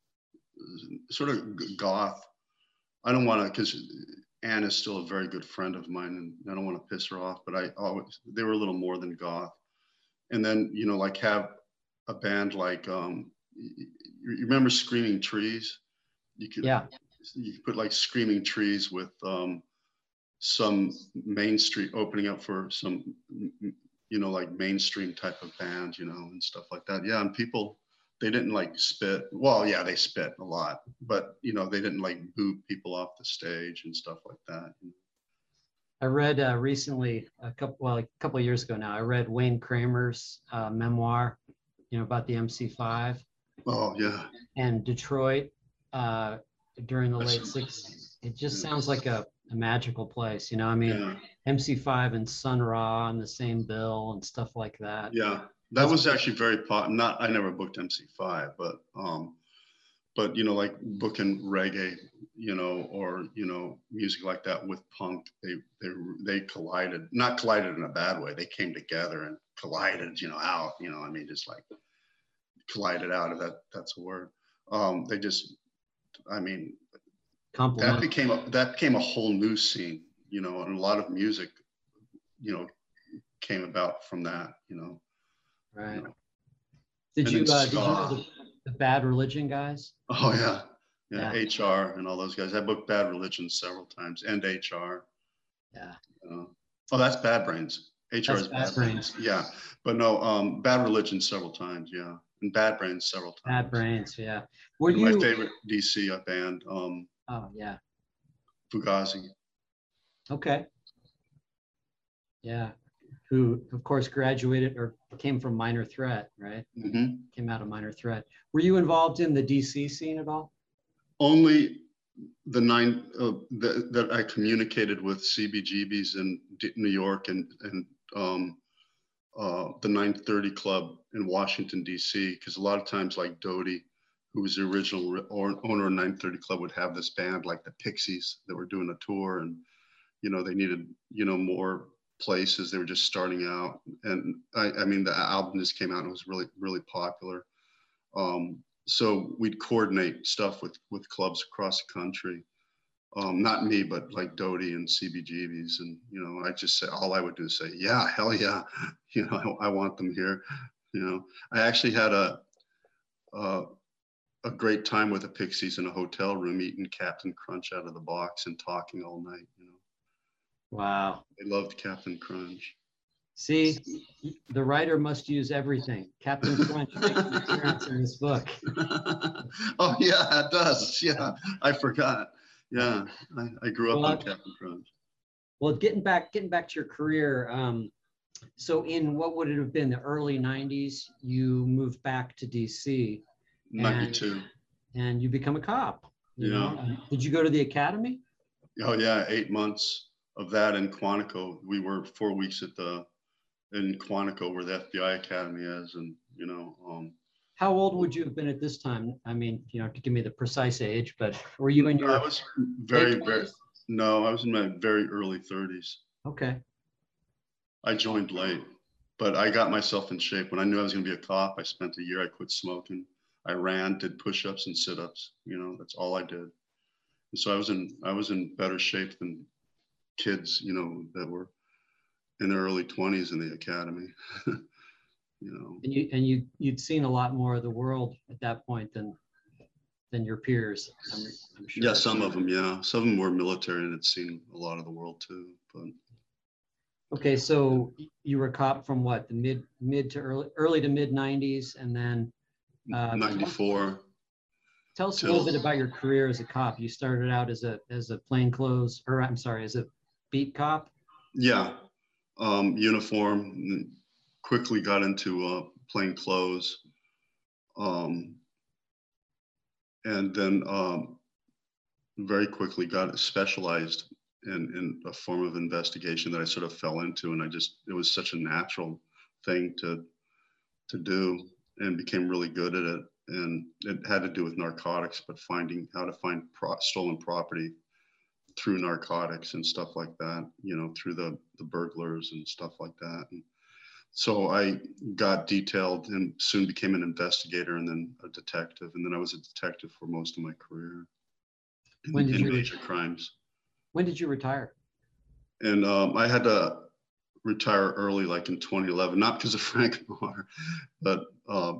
sort of goth. I don't want to, because Anne is still a very good friend of mine, and I don't want to piss her off, but I always, they were a little more than goth. And then, you know, like have a band like, um, you remember Screaming Trees? You could, yeah. You could put like Screaming Trees with um, some Main Street, opening up for some, you know, like mainstream type of band, you know, and stuff like that. Yeah, and people, they didn't like spit. Well, yeah, they spit a lot, but you know, they didn't like boot people off the stage and stuff like that. I read uh, recently, a couple, well, a couple of years ago now, I read Wayne Kramer's uh, memoir, you know, about the M C five. Oh yeah. And Detroit uh, during the late sixties. It just yeah. sounds like a, a magical place, you know. I mean, yeah. M C five and Sun Ra on the same bill and stuff like that. Yeah, that That's was actually very pot. Not, I never booked M C five, but um, but you know, like booking reggae, you know, or you know, music like that with punk, they they they collided. Not collided in a bad way. They came together and collided, you know, out. You know, I mean, just like collided out. If that that's a word. Um, they just, I mean, Compliment. that became a, that became a whole new scene, you know, and a lot of music, you know, came about from that, you know. Right. You know. Did you uh, did you know the, the Bad Religion guys? Oh yeah. yeah, yeah, H R and all those guys. I booked Bad Religion several times, and H R. Yeah. Uh, oh, that's Bad Brains. H R that's is Bad, Bad Brains. Brains. Yeah, but no, um, Bad Religion several times. Yeah, and Bad Brains several times. Bad Brains. Yeah. Were and you my favorite D C band? Um, oh yeah. Fugazi. Okay. Yeah. Who, of course, graduated or came from Minor Threat, right? Mm-hmm. Came out of Minor Threat. Were you involved in the D C scene at all? Only the nine uh, the, that I communicated with C B G B's in D New York and and um, uh, the nine thirty Club in Washington D C, because a lot of times, like Doty, who was the original owner of nine thirty Club, would have this band like the Pixies that were doing a tour, and you know they needed you know more places. They were just starting out, and I, I mean the album just came out and it was really really popular. Um, so we'd coordinate stuff with with clubs across the country. Um, not me, but like Doty and C B G B's, and you know I just say all I would do is say yeah, hell yeah, you know I, I want them here. You know I actually had a uh, a great time with the Pixies in a hotel room, eating Captain Crunch out of the box and talking all night. You know. Wow. They loved Captain Crunch. See, the writer must use everything. Captain Crunch makes an appearance in this book. Oh yeah, it does. Yeah, I forgot. Yeah, I, I grew up well, on Captain Crunch. Well, getting back, getting back to your career. Um, so in what would it have been, the early nineties, you moved back to D C. ninety-two. And, and you become a cop. You Yeah. know, did you go to the academy? Oh yeah, eight months of that in Quantico. We were four weeks at the in Quantico where the F B I Academy is, and you know. Um, How old would you have been at this time? I mean, you know, to give me the precise age, but were you in your I was very, late very. twenties? No, I was in my very early thirties. Okay. I joined late, but I got myself in shape. When I knew I was going to be a cop, I spent a year. I quit smoking. I ran, did push-ups and sit-ups. You know, that's all I did. And so I was in I was in better shape than kids, you know, that were in their early twenties in the academy. You know. And you and you you'd seen a lot more of the world at that point than than your peers. I'm, I'm sure. Yeah, some of them. Yeah, some of them were military and had seen a lot of the world too. But okay, so you were a cop from what, the mid mid to early early to mid nineties, and then uh, ninety-four. tell us a till, little bit about your career as a cop. You started out as a as a plainclothes, or I'm sorry, as a beat cop. Yeah, um, uniform. Quickly got into uh, plain clothes, um, and then um, very quickly got specialized in, in a form of investigation that I sort of fell into, and I just it was such a natural thing to to do, and became really good at it. And it had to do with narcotics, but finding how to find pro- stolen property through narcotics and stuff like that, you know, through the, the burglars and stuff like that. And so I got detailed and soon became an investigator and then a detective. And then I was a detective for most of my career in, When did in you major crimes. When did you retire? And um, I had to retire early, like in twenty eleven, not because of Frank Marr, but um,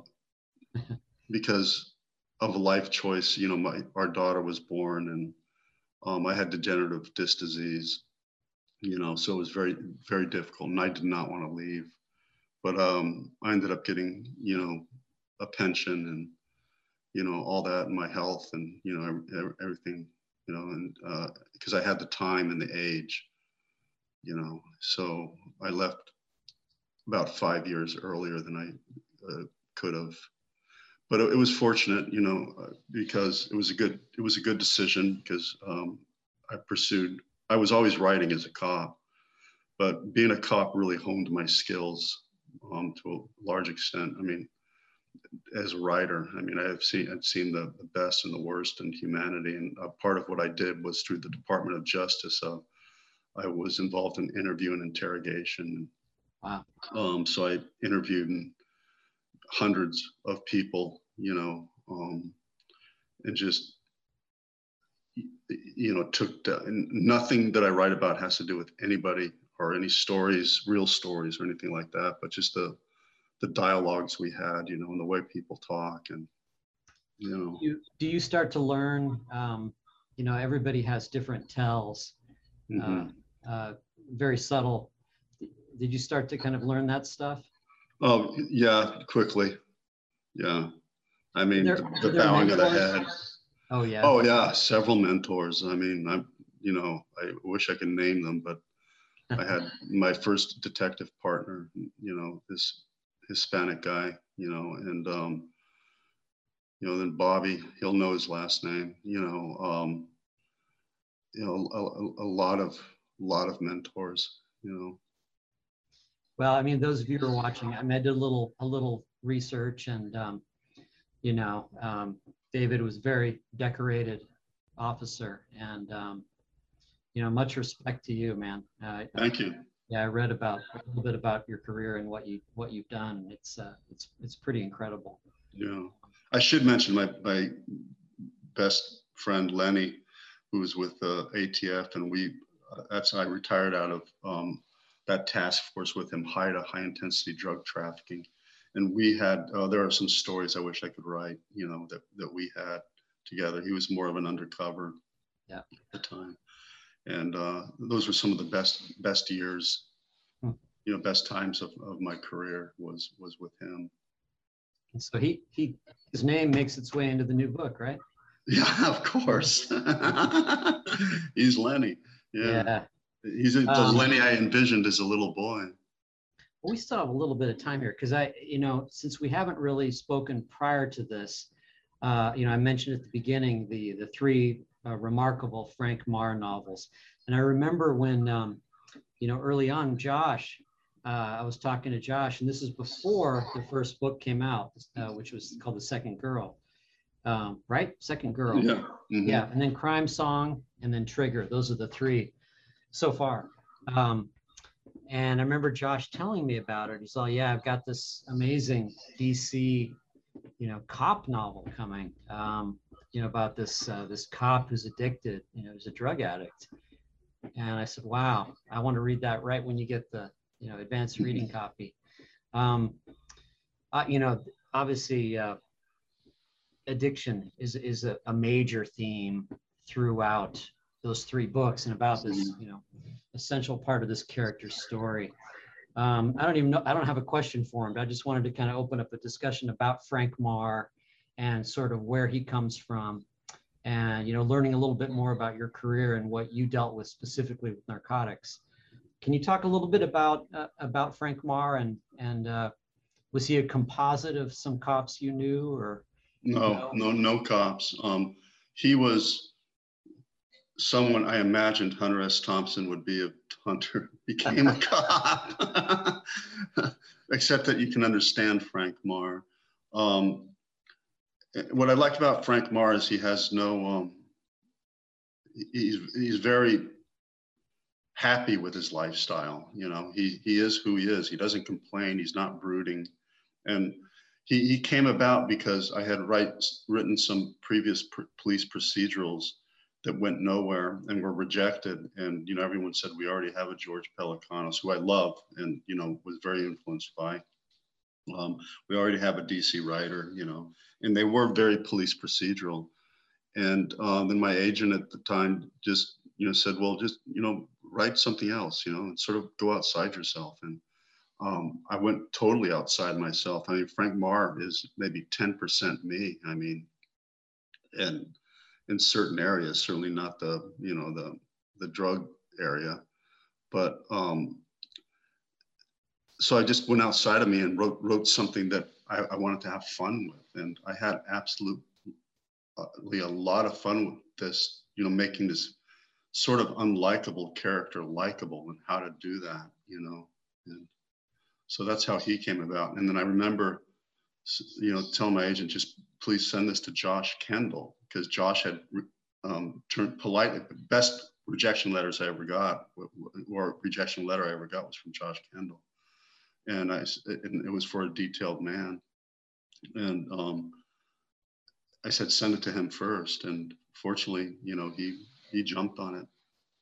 because of a life choice. You know, my our daughter was born, and um, I had degenerative disc disease. You know, so it was very, very difficult, and I did not want to leave. But um, I ended up getting, you know, a pension and, you know, all that, and my health, and you know, everything, you know, and because uh, I had the time and the age, you know, so I left about five years earlier than I uh, could have. But it, it was fortunate, you know, uh, because it was a good it was a good decision because um, I pursued. I was always writing as a cop, but being a cop really honed my skills um, to a large extent. I mean, as a writer, I mean, I've seen I've seen the, the best and the worst in humanity, and a part of what I did was through the Department of Justice. Uh, I was involved in interview and interrogation. Wow. Um, so I interviewed hundreds of people, you know, um, and just, you know, took the, and nothing that I write about has to do with anybody or any stories, real stories or anything like that, but just the, the dialogues we had, you know, and the way people talk and, you know. You, do you start to learn, um, you know, everybody has different tells, Mm-hmm. uh, uh, very subtle. Did you start to kind of learn that stuff? Oh, yeah, quickly. Yeah. I mean, there, the, the bowing of the head. Oh, yeah. Oh, yeah. Several mentors. I mean, I'm, you know, I wish I could name them, but I had my first detective partner, you know, this Hispanic guy, you know, and, um, you know, then Bobby, he'll know his last name, you know, um, you know, a, a lot of, lot of mentors, you know. Well, I mean, those of you who are watching, I, mean, I did a little, a little research, and um, you know, um, David was a very decorated officer, and um, you know, much respect to you, man. Uh, Thank you. Yeah, I read about a little bit about your career and what you what you've done. It's uh, it's it's pretty incredible. Yeah, I should mention my my best friend Lenny, who was with uh, A T F, and we uh, that's I retired out of um, that task force with him, high to high intensity drug trafficking, and we had uh, there are some stories I wish I could write, you know, that that we had together. He was more of an undercover, yeah, at the time, and uh, those were some of the best best years, hmm. you know, best times of, of my career was was with him. And so he he his name makes its way into the new book, right? Yeah, of course. He's Lenny. Yeah. yeah. He's a, the um, Lenny I envisioned as a little boy. Well, we still have a little bit of time here because I, you know, since we haven't really spoken prior to this, uh, you know, I mentioned at the beginning the the three uh, remarkable Frank Marr novels, and I remember when um, you know early on, Josh, uh, I was talking to Josh, and this is before the first book came out, uh, which was called The Second Girl, um, right? Second Girl, Yeah. Mm-hmm. yeah, and then Crime Song, and then Trigger. Those are the three so far. Um, and I remember Josh telling me about it. He's all, yeah, I've got this amazing D C, you know, cop novel coming, um, you know, about this uh, this cop who's addicted, you know, who's a drug addict. And I said, wow, I want to read that right when you get the, you know, advanced reading copy. Um, uh, you know, obviously, uh, addiction is is a, a major theme throughout those three books and about this, you know, essential part of this character's story. Um, I don't even know, I don't have a question for him, but I just wanted to kind of open up a discussion about Frank Marr and sort of where he comes from and, you know, learning a little bit more about your career and what you dealt with specifically with narcotics. Can you talk a little bit about, uh, about Frank Marr and, and uh, was he a composite of some cops you knew or? No, no, no cops. Um, he was someone I imagined Hunter S. Thompson would be. A Hunter became a cop, except that you can understand Frank Marr. Um, what I liked about Frank Marr is he has no, um, he's, he's very happy with his lifestyle. You know, he, he is who he is. He doesn't complain. He's not brooding. And he, he came about because I had write, written some previous pr police procedurals that went nowhere and were rejected. And, you know, everyone said, we already have a George Pelecanos, who I love and, you know, was very influenced by. Um, we already have a D C writer, you know, and they were very police procedural. And um, then my agent at the time just, you know, said, well, just, you know, write something else, you know, and sort of go outside yourself. And um, I went totally outside myself. I mean, Frank Marr is maybe ten percent me. I mean, and in certain areas, certainly not the, you know, the, the drug area, but um, so I just went outside of me and wrote, wrote something that I, I wanted to have fun with. And I had absolutely a lot of fun with this, you know, making this sort of unlikable character likable and how to do that, you know. And so that's how he came about. And then I remember, you know, telling my agent, just please send this to Josh Kendall, because Josh had um, turned polite, best rejection letters I ever got, or rejection letter I ever got was from Josh Kendall. And I, and it was for A Detailed Man. And um, I said, send it to him first. And fortunately, you know, he, he jumped on it.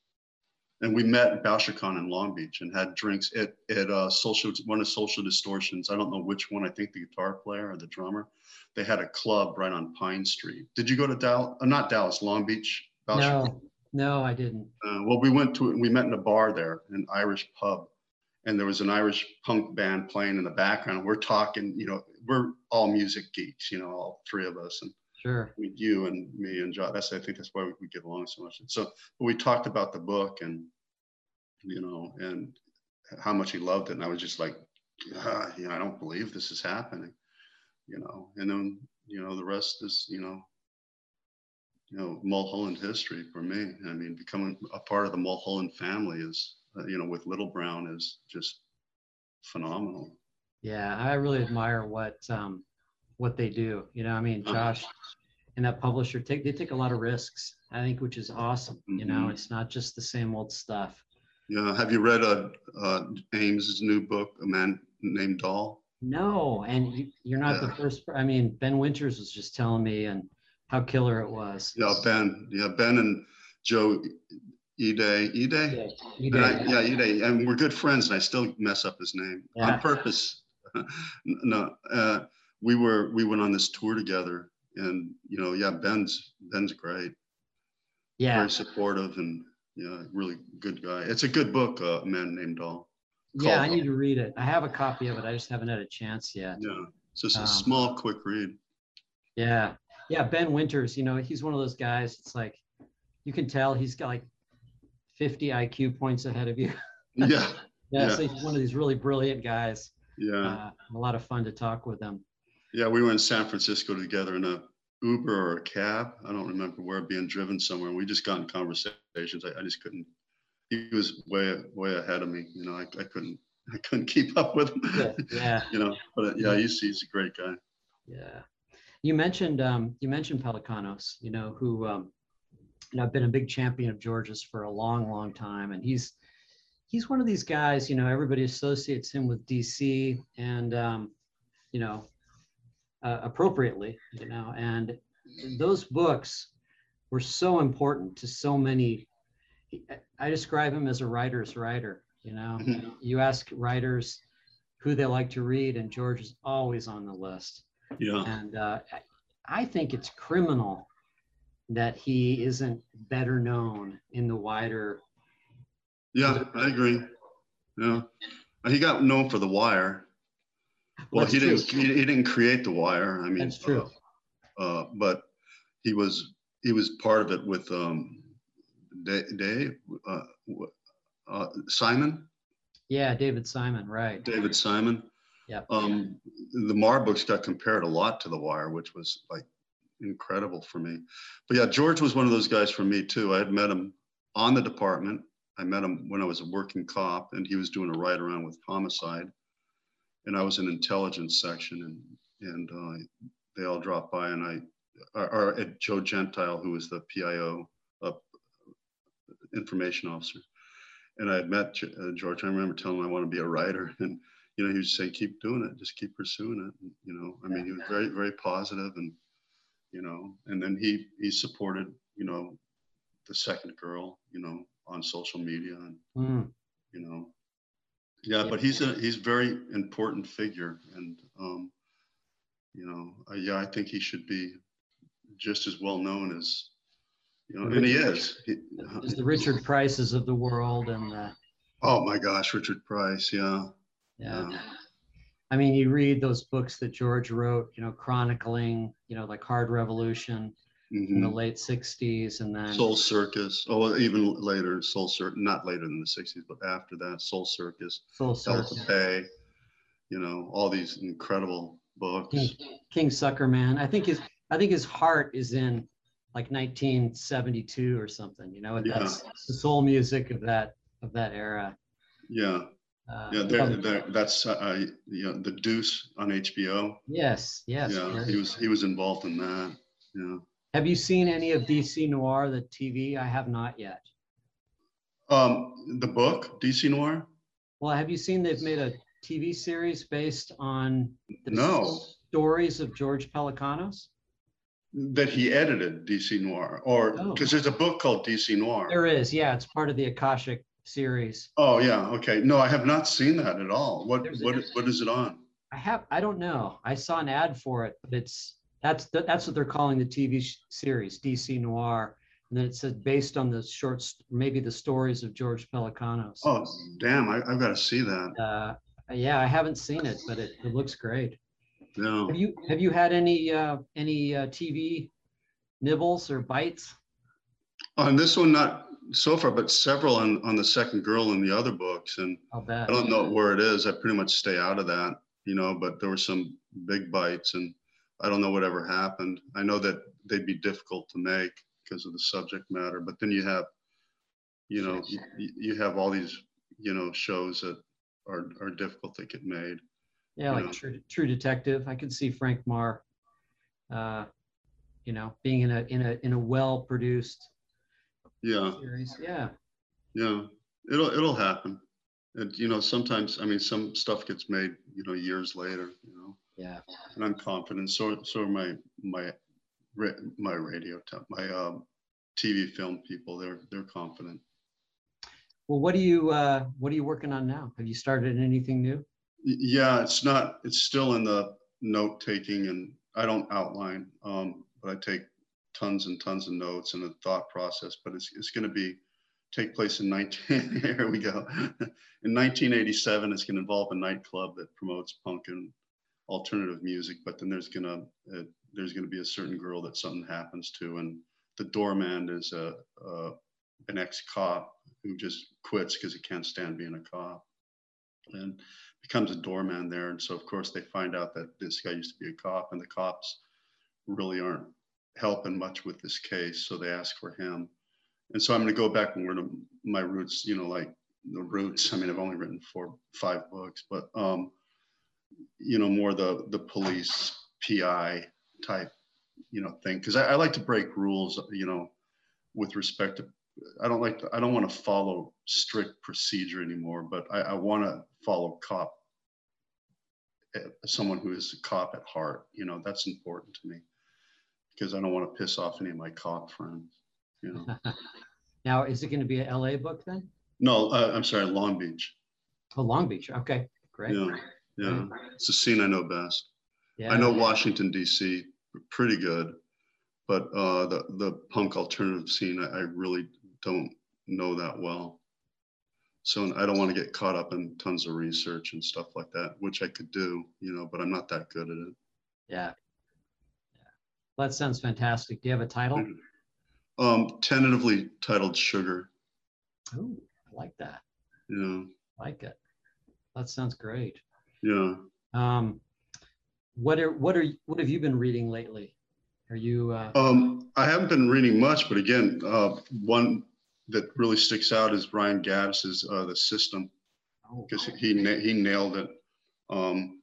And we met at BoucherCon in Long Beach and had drinks at, at uh, social, one of Social Distortions. I don't know which one, I think the guitar player or the drummer. They had a club right on Pine Street. Did you go to Dallas? Uh, not Dallas, Long Beach? No, no, I didn't. Uh, well, we went to, we met in a bar there, an Irish pub. And there was an Irish punk band playing in the background. We're talking, you know, we're all music geeks, you know, all three of us. And sure, you and me and Josh, that's, I think that's why we, we get along so much. And so but we talked about the book and, you know, and how much he loved it. And I was just like, ah, you know, I don't believe this is happening, you know. And then, you know, the rest is, you know, you know, Mulholland history for me. I mean, becoming a part of the Mulholland family is, uh, you know, with Little Brown is just phenomenal. Yeah, I really admire what um, what they do. You know, I mean, Josh and that publisher take they take a lot of risks, I think, which is awesome. Mm-hmm. You know, it's not just the same old stuff. Yeah. Have you read uh, uh, Ames's new book, A Man Named Doll? No, and you, you're not yeah. the first. I mean, Ben Winters was just telling me and how killer it was. Yeah, Ben. Yeah, Ben and Joe Ide. Ide? Ide. Ide. I, yeah, Ide. And we're good friends, and I still mess up his name yeah. on purpose. No, uh, we were we went on this tour together, and you know, yeah, Ben's Ben's great. Yeah, very supportive and yeah, really good guy. It's a good book, uh, A Man Named Doll. Yeah, I need to read it. I have a copy of it. I just haven't had a chance yet. Yeah, it's just a um, small, quick read. Yeah, yeah. Ben Winters, you know, he's one of those guys. It's like you can tell he's got like fifty I Q points ahead of you. Yeah. yeah, yeah. So he's one of these really brilliant guys. Yeah. Uh, a lot of fun to talk with him. Yeah, we were in San Francisco together in a Uber or a cab. I don't remember where, being driven somewhere. We just got in conversations. I, I just couldn't. He was way way ahead of me. You know, I, I couldn't I couldn't keep up with him. Yeah, yeah. You know, but yeah, he's he's a great guy. Yeah. You mentioned um, you mentioned Pelecanos, you know, who um, you know, I've been a big champion of George's for a long, long time, and he's he's one of these guys. You know, everybody associates him with D C, and um, you know, uh, appropriately, you know, and those books were so important to so many. I describe him as a writer's writer. You know, Mhm. you ask writers who they like to read, and George is always on the list. Yeah. And uh, I think it's criminal that he isn't better known in the wider. Yeah, I agree. Yeah, he got known for The Wire. Well, Well, he true. didn't. He, he didn't create The Wire. I mean, That's true. Uh, uh, but he was he was part of it with um, Dave uh, uh, Simon. Yeah, David Simon, right? David Simon. Yeah. Um, the Marr books got compared a lot to The Wire, which was like incredible for me. But yeah, George was one of those guys for me too. I had met him on the department. I met him when I was a working cop, and he was doing a ride around with homicide, and I was in intelligence section, and and uh, they all dropped by, and I, or, or at Joe Gentile, who was the P I O, uh, information officer, and I had met uh, George. I remember telling him I want to be a writer, and you know, he would say, keep doing it, just keep pursuing it. And, you know, I mean, he was very, very positive, and you know, and then he he supported, you know, the second girl, you know, on social media, and Mm. you know, yeah, Yeah. but he's a he's a very important figure, and um, you know, uh, yeah, I think he should be just as well known as, you know, The and he Richard, is. He, there's the Richard Prices of the world, and the, oh my gosh, Richard Price, yeah, yeah. yeah. I mean, you read those books that George wrote, you know, chronicling, you know, like Hard Revolution in the Mm-hmm. late sixties, and then Soul Circus. Oh, well, even later, Soul Circus. Not later than the sixties, but after that, Soul Circus, Soul Hell to Circus, Pay. You know, all these incredible King, books. King Suckerman. I think his I think his heart is in like nineteen seventy-two or something. You know, Yeah, that's the soul music of that of that era. yeah, Uh, yeah. There, well, there, that's uh, you know, The Deuce on H B O. yes, yes. Yeah, Great. he was he was involved in that. Yeah. Have you seen any of D C Noir, the T V? I have not yet. Um, the book D C Noir. Well, have you seen they've made a T V series based on the No, stories of George Pelecanos? that he edited D C Noir, or Oh, because there's a book called D C Noir. there is. Yeah, it's part of the Akashic series. Oh yeah, okay. No, I have not seen that at all. What There's a- what what is it on? I have. I don't know. I saw an ad for it, but it's that's that's what they're calling the T V sh- series, D C Noir. And then it says based on the shorts, maybe the stories of George Pelecanos. Oh damn, I, I've got to see that. Uh, yeah, I haven't seen it, but it, it looks great. Yeah. Have you have you had any uh, any uh, T V nibbles or bites? On this one, not so far, but several on on the second girl in the other books, and I'll I bet. don't know where it is. I pretty much stay out of that, you know. But there were some big bites, and I don't know whatever happened. I know that they'd be difficult to make because of the subject matter. But then you have, you know, you, you have all these, you know, shows that are are difficult to get made. Yeah, you like know. True, True Detective. I could see Frank Marr, uh, you know, being in a in a in a well-produced Yeah, series. Yeah. yeah, it'll it'll happen. And you know, sometimes I mean, some stuff gets made, you know, years later. You know, Yeah. and I'm confident. So so are my my my radio my um, T V film people. They're they're confident. Well, what do you uh, what are you working on now? Have you started anything new? Yeah, it's not. It's still in the note taking, and I don't outline, um, but I take tons and tons of notes and a thought process. But it's it's going to be take place in nineteen. Here we go. In nineteen eighty-seven, it's going to involve a nightclub that promotes punk and alternative music. But then there's gonna uh, there's gonna be a certain girl that something happens to, and the doorman is a, a an ex-cop who just quits because he can't stand being a cop, and becomes a doorman there. And so of course they find out that this guy used to be a cop, and the cops really aren't helping much with this case, so they asked for him. And so I'm going to go back more to my roots, you know, like the roots. I mean, I've only written four, five books, but, um, you know, more the, the police P I type, you know, thing. Cause I, I like to break rules, you know, with respect to, I don't like to, I don't want to follow strict procedure anymore, but I, I want to follow cop, someone who is a cop at heart, you know, that's important to me because I don't want to piss off any of my cop friends, you know. Now, is it going to be an L A book then? No, uh, I'm sorry, Long Beach. Oh, Long Beach. Okay, great. Yeah, yeah. Great. It's the scene I know best. Yeah. I know Washington, D C pretty good, but uh, the, the punk alternative scene, I, I really don't know that well. So I don't want to get caught up in tons of research and stuff like that, which I could do, you know, but I'm not that good at it. Yeah. Yeah. Well, that sounds fantastic. Do you have a title? Um, tentatively titled Sugar. Oh, I like that. Yeah. I like it. That sounds great. Yeah. Um, what are what are what have you been reading lately? Are you? Uh... Um, I haven't been reading much, but again, uh, one that really sticks out is Ryan Gaddis's uh, The System, because oh. he he nailed it. Um,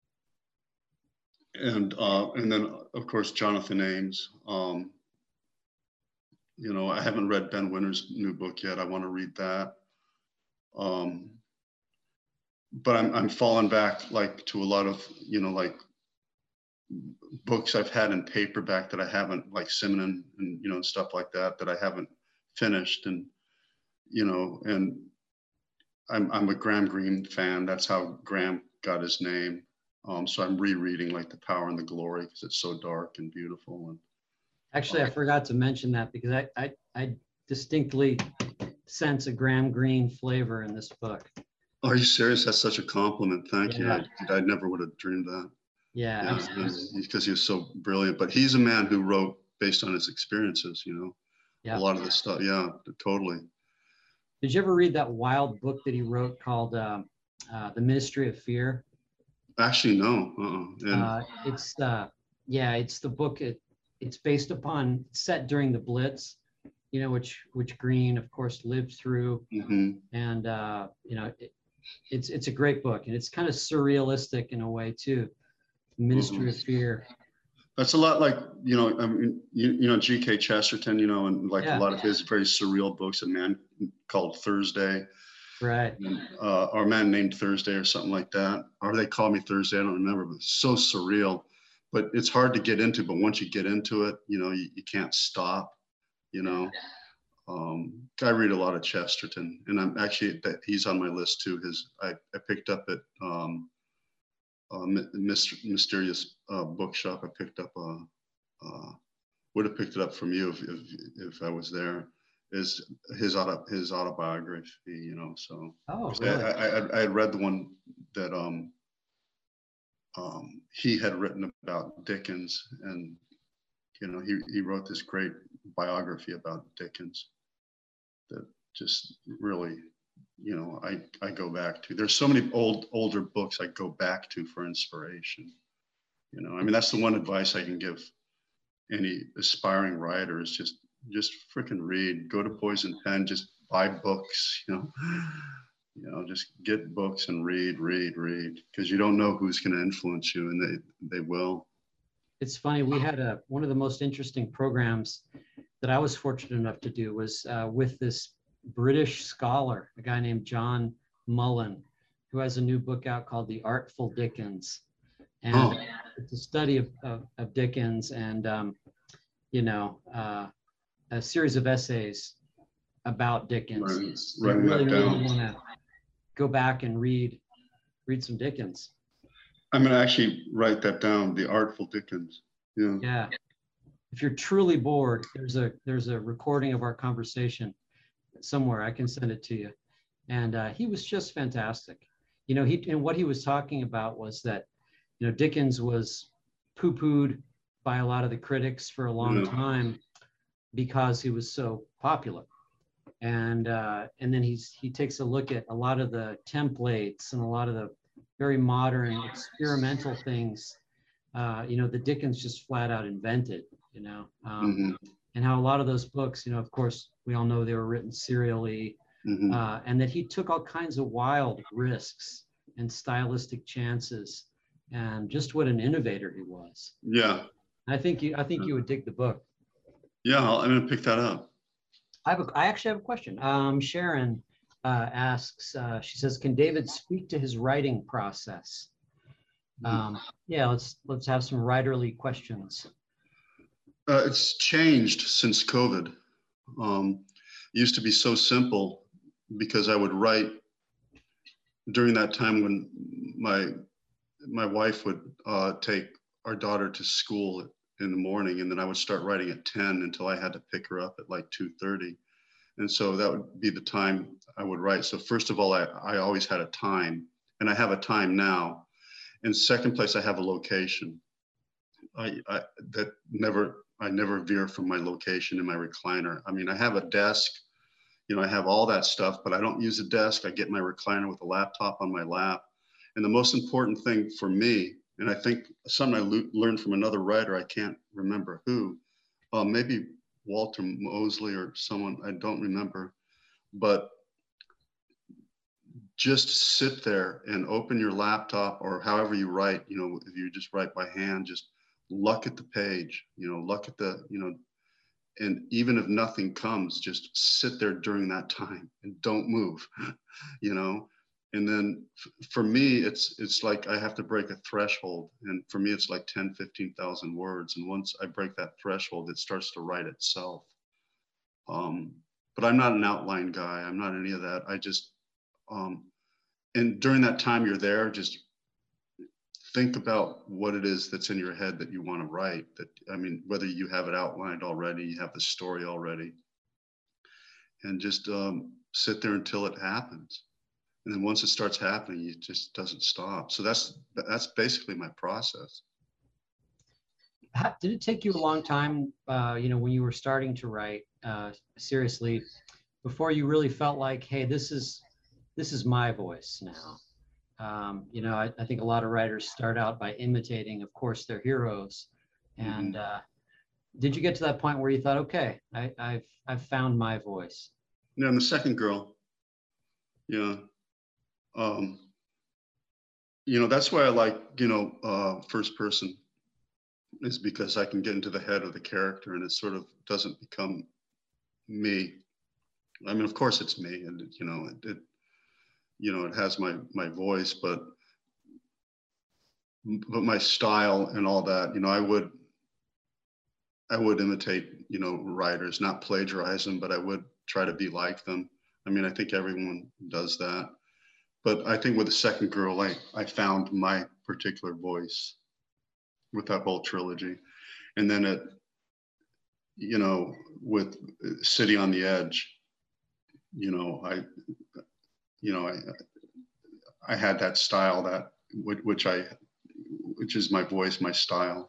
and uh, and then of course Jonathan Ames. Um, you know, I haven't read Ben Winter's new book yet. I want to read that. Um, but I'm I'm falling back like to a lot of, you know, like books I've had in paperback that I haven't, like Simenon and, you know, stuff like that, that I haven't finished. And, you know, and I'm, I'm a Graham Greene fan. That's how Graham got his name. Um, so I'm rereading like The Power and the Glory because it's so dark and beautiful. And actually, um, I forgot to mention that because I, I, I distinctly sense a Graham Greene flavor in this book. Oh, are you serious? That's such a compliment. Thank yeah. you. I, I never would have dreamed that. Yeah, yeah because he was so brilliant. But he's a man who wrote based on his experiences, you know, yeah. a lot of this stuff. Yeah, totally. Did you ever read that wild book that he wrote called uh, uh, The Ministry of Fear? Actually, no. Uh-uh. And uh, it's, uh, yeah, it's the book. It, it's based upon, set during the Blitz, you know, which which Greene, of course, lived through. Mm-hmm. And, uh, you know, it, it's, it's a great book. And it's kind of surrealistic in a way, too. Ministry mm-hmm. of Fear. That's a lot like, you know, I mean, you, you know, G K Chesterton, you know, and like yeah. a lot of his very surreal books, A Man Called Thursday. Right. And, uh, or A Man Named Thursday or something like that. Or They Call Me Thursday, I don't remember, but it's so surreal. But it's hard to get into, but once you get into it, you know, you, you can't stop, you know. Um, I read a lot of Chesterton, and I'm actually, that he's on my list too. His, I, I picked up at, um, Uh, Mysterious uh, Bookshop. I picked up a, uh, would have picked it up from you if, if if I was there. Is his auto his autobiography, you know? So oh, really? I, I I had read the one that um um he had written about Dickens, and you know he he wrote this great biography about Dickens that just really, you know, I, I go back to. There's so many old, older books I go back to for inspiration. You know, I mean, that's the one advice I can give any aspiring writer is just, just freaking read, go to Poison Pen, just buy books, you know, you know, just get books and read, read, read, because you don't know who's going to influence you, and they, they will. It's funny. We had a, one of the most interesting programs that I was fortunate enough to do was uh, with this British scholar, a guy named John Mullen, who has a new book out called The Artful Dickens. And oh. it's a study of, of, of Dickens and, um, you know, uh, a series of essays about Dickens. Right. So you really, really want to go back and read, read some Dickens. I'm going to actually write that down, The Artful Dickens. Yeah. Yeah. If you're truly bored, there's a, there's a recording of our conversation somewhere. I can send it to you. And uh, he was just fantastic. You know, he, and what he was talking about was that, you know, Dickens was poo-pooed by a lot of the critics for a long yeah. time because he was so popular. And uh, and then he's he takes a look at a lot of the templates and a lot of the very modern experimental things, uh, you know, that Dickens just flat out invented. you know, um, Mm-hmm. and how a lot of those books, you know, of course, we all know they were written serially, Mm-hmm. uh, and that he took all kinds of wild risks and stylistic chances, and just what an innovator he was. Yeah. I think you, I think you would dig the book. Yeah, I'll, I'm going to pick that up. I have a, I actually have a question. Um, Sharon uh, asks, uh, she says, can David speak to his writing process? Um, yeah, let's let's have some writerly questions. Uh, it's changed since COVID. Um, it used to be so simple because I would write during that time when my my wife would uh, take our daughter to school in the morning, and then I would start writing at ten until I had to pick her up at like two thirty. And so that would be the time I would write. So first of all, I, I always had a time, and I have a time now. And second place, I have a location. I, I that never I never veer from my location in my recliner. I mean, I have a desk, you know, I have all that stuff, but I don't use a desk. I get my recliner with a laptop on my lap. And the most important thing for me, and I think something I lo- learned from another writer, I can't remember who, uh, maybe Walter Mosley or someone, I don't remember, but just sit there and open your laptop or however you write, you know, if you just write by hand, just look at the page, you know, look at the, you know, and even if nothing comes, just sit there during that time and don't move, you know. And then f- for me, it's it's like I have to break a threshold, and for me, it's like ten, fifteen thousand words. And once I break that threshold, it starts to write itself. Um, but I'm not an outline guy. I'm not any of that. I just um, and during that time you're there, just think about what it is that's in your head that you want to write. That, I mean, whether you have it outlined already, you have the story already, and just um, sit there until it happens. And then once it starts happening, it just doesn't stop. So that's that's basically my process. How, did it take you a long time, uh, you know, when you were starting to write uh, seriously, before you really felt like, hey, this is this is my voice now? Um, you know, I, I think a lot of writers start out by imitating, of course, their heroes. And Mm-hmm. uh, did you get to that point where you thought, okay, I, I've I've found my voice? Yeah, and the second girl, yeah, um, you know, that's why I like, you know, uh, first person, is because I can get into the head of the character and it sort of doesn't become me. I mean, of course it's me, and you know, it, it you know, it has my my voice, but but my style and all that, you know, I would I would imitate, you know, writers, not plagiarize them, but I would try to be like them. I mean, I think everyone does that. But I think with the second girl, I, I found my particular voice with that whole trilogy. And then it, you know, with City on the Edge, you know, I, you know, I, I had that style that, which I, which is my voice, my style.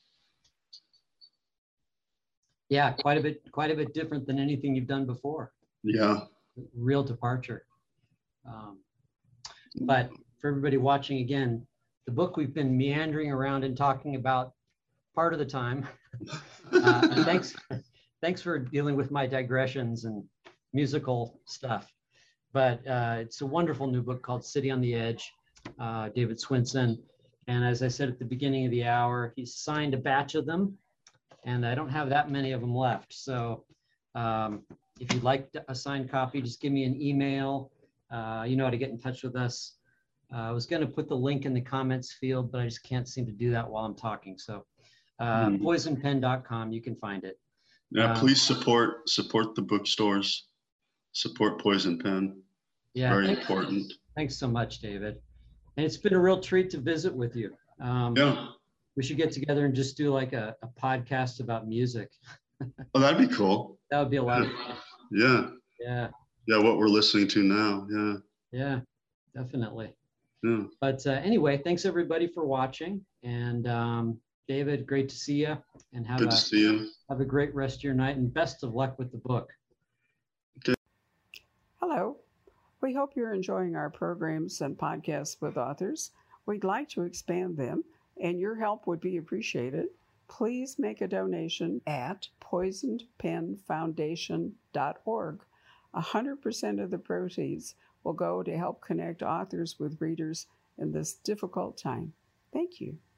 Yeah, quite a bit, quite a bit different than anything you've done before. Yeah. Real departure. Um, but for everybody watching, again, the book we've been meandering around and talking about part of the time. Uh, and thanks, thanks for dealing with my digressions and musical stuff. But uh, it's a wonderful new book called City on the Edge, uh, David Swinson. And as I said at the beginning of the hour, he's signed a batch of them, and I don't have that many of them left. So um, if you'd like a signed copy, just give me an email. Uh, you know how to get in touch with us. Uh, I was going to put the link in the comments field, but I just can't seem to do that while I'm talking. So uh, Mm-hmm. poison pen dot com, you can find it. Yeah, Um, please support support the bookstores, support Poison Pen. yeah, Very thanks, important. thanks so much, David. And it's been a real treat to visit with you. Um, Yeah. We should get together and just do like a, a podcast about music. Oh, that'd be cool. That would be a lot Yeah. of fun. Yeah. Yeah. Yeah. What we're listening to now. Yeah. Yeah, definitely. Yeah. But uh, anyway, thanks everybody for watching. And um, David, great to see you. And have Good a to see you. have a great rest of your night, and best of luck with the book. Okay. Hello. We hope you're enjoying our programs and podcasts with authors. We'd like to expand them, and your help would be appreciated. please make a donation at poisoned pen foundation dot org. one hundred percent of the proceeds will go to help connect authors with readers in this difficult time. Thank you.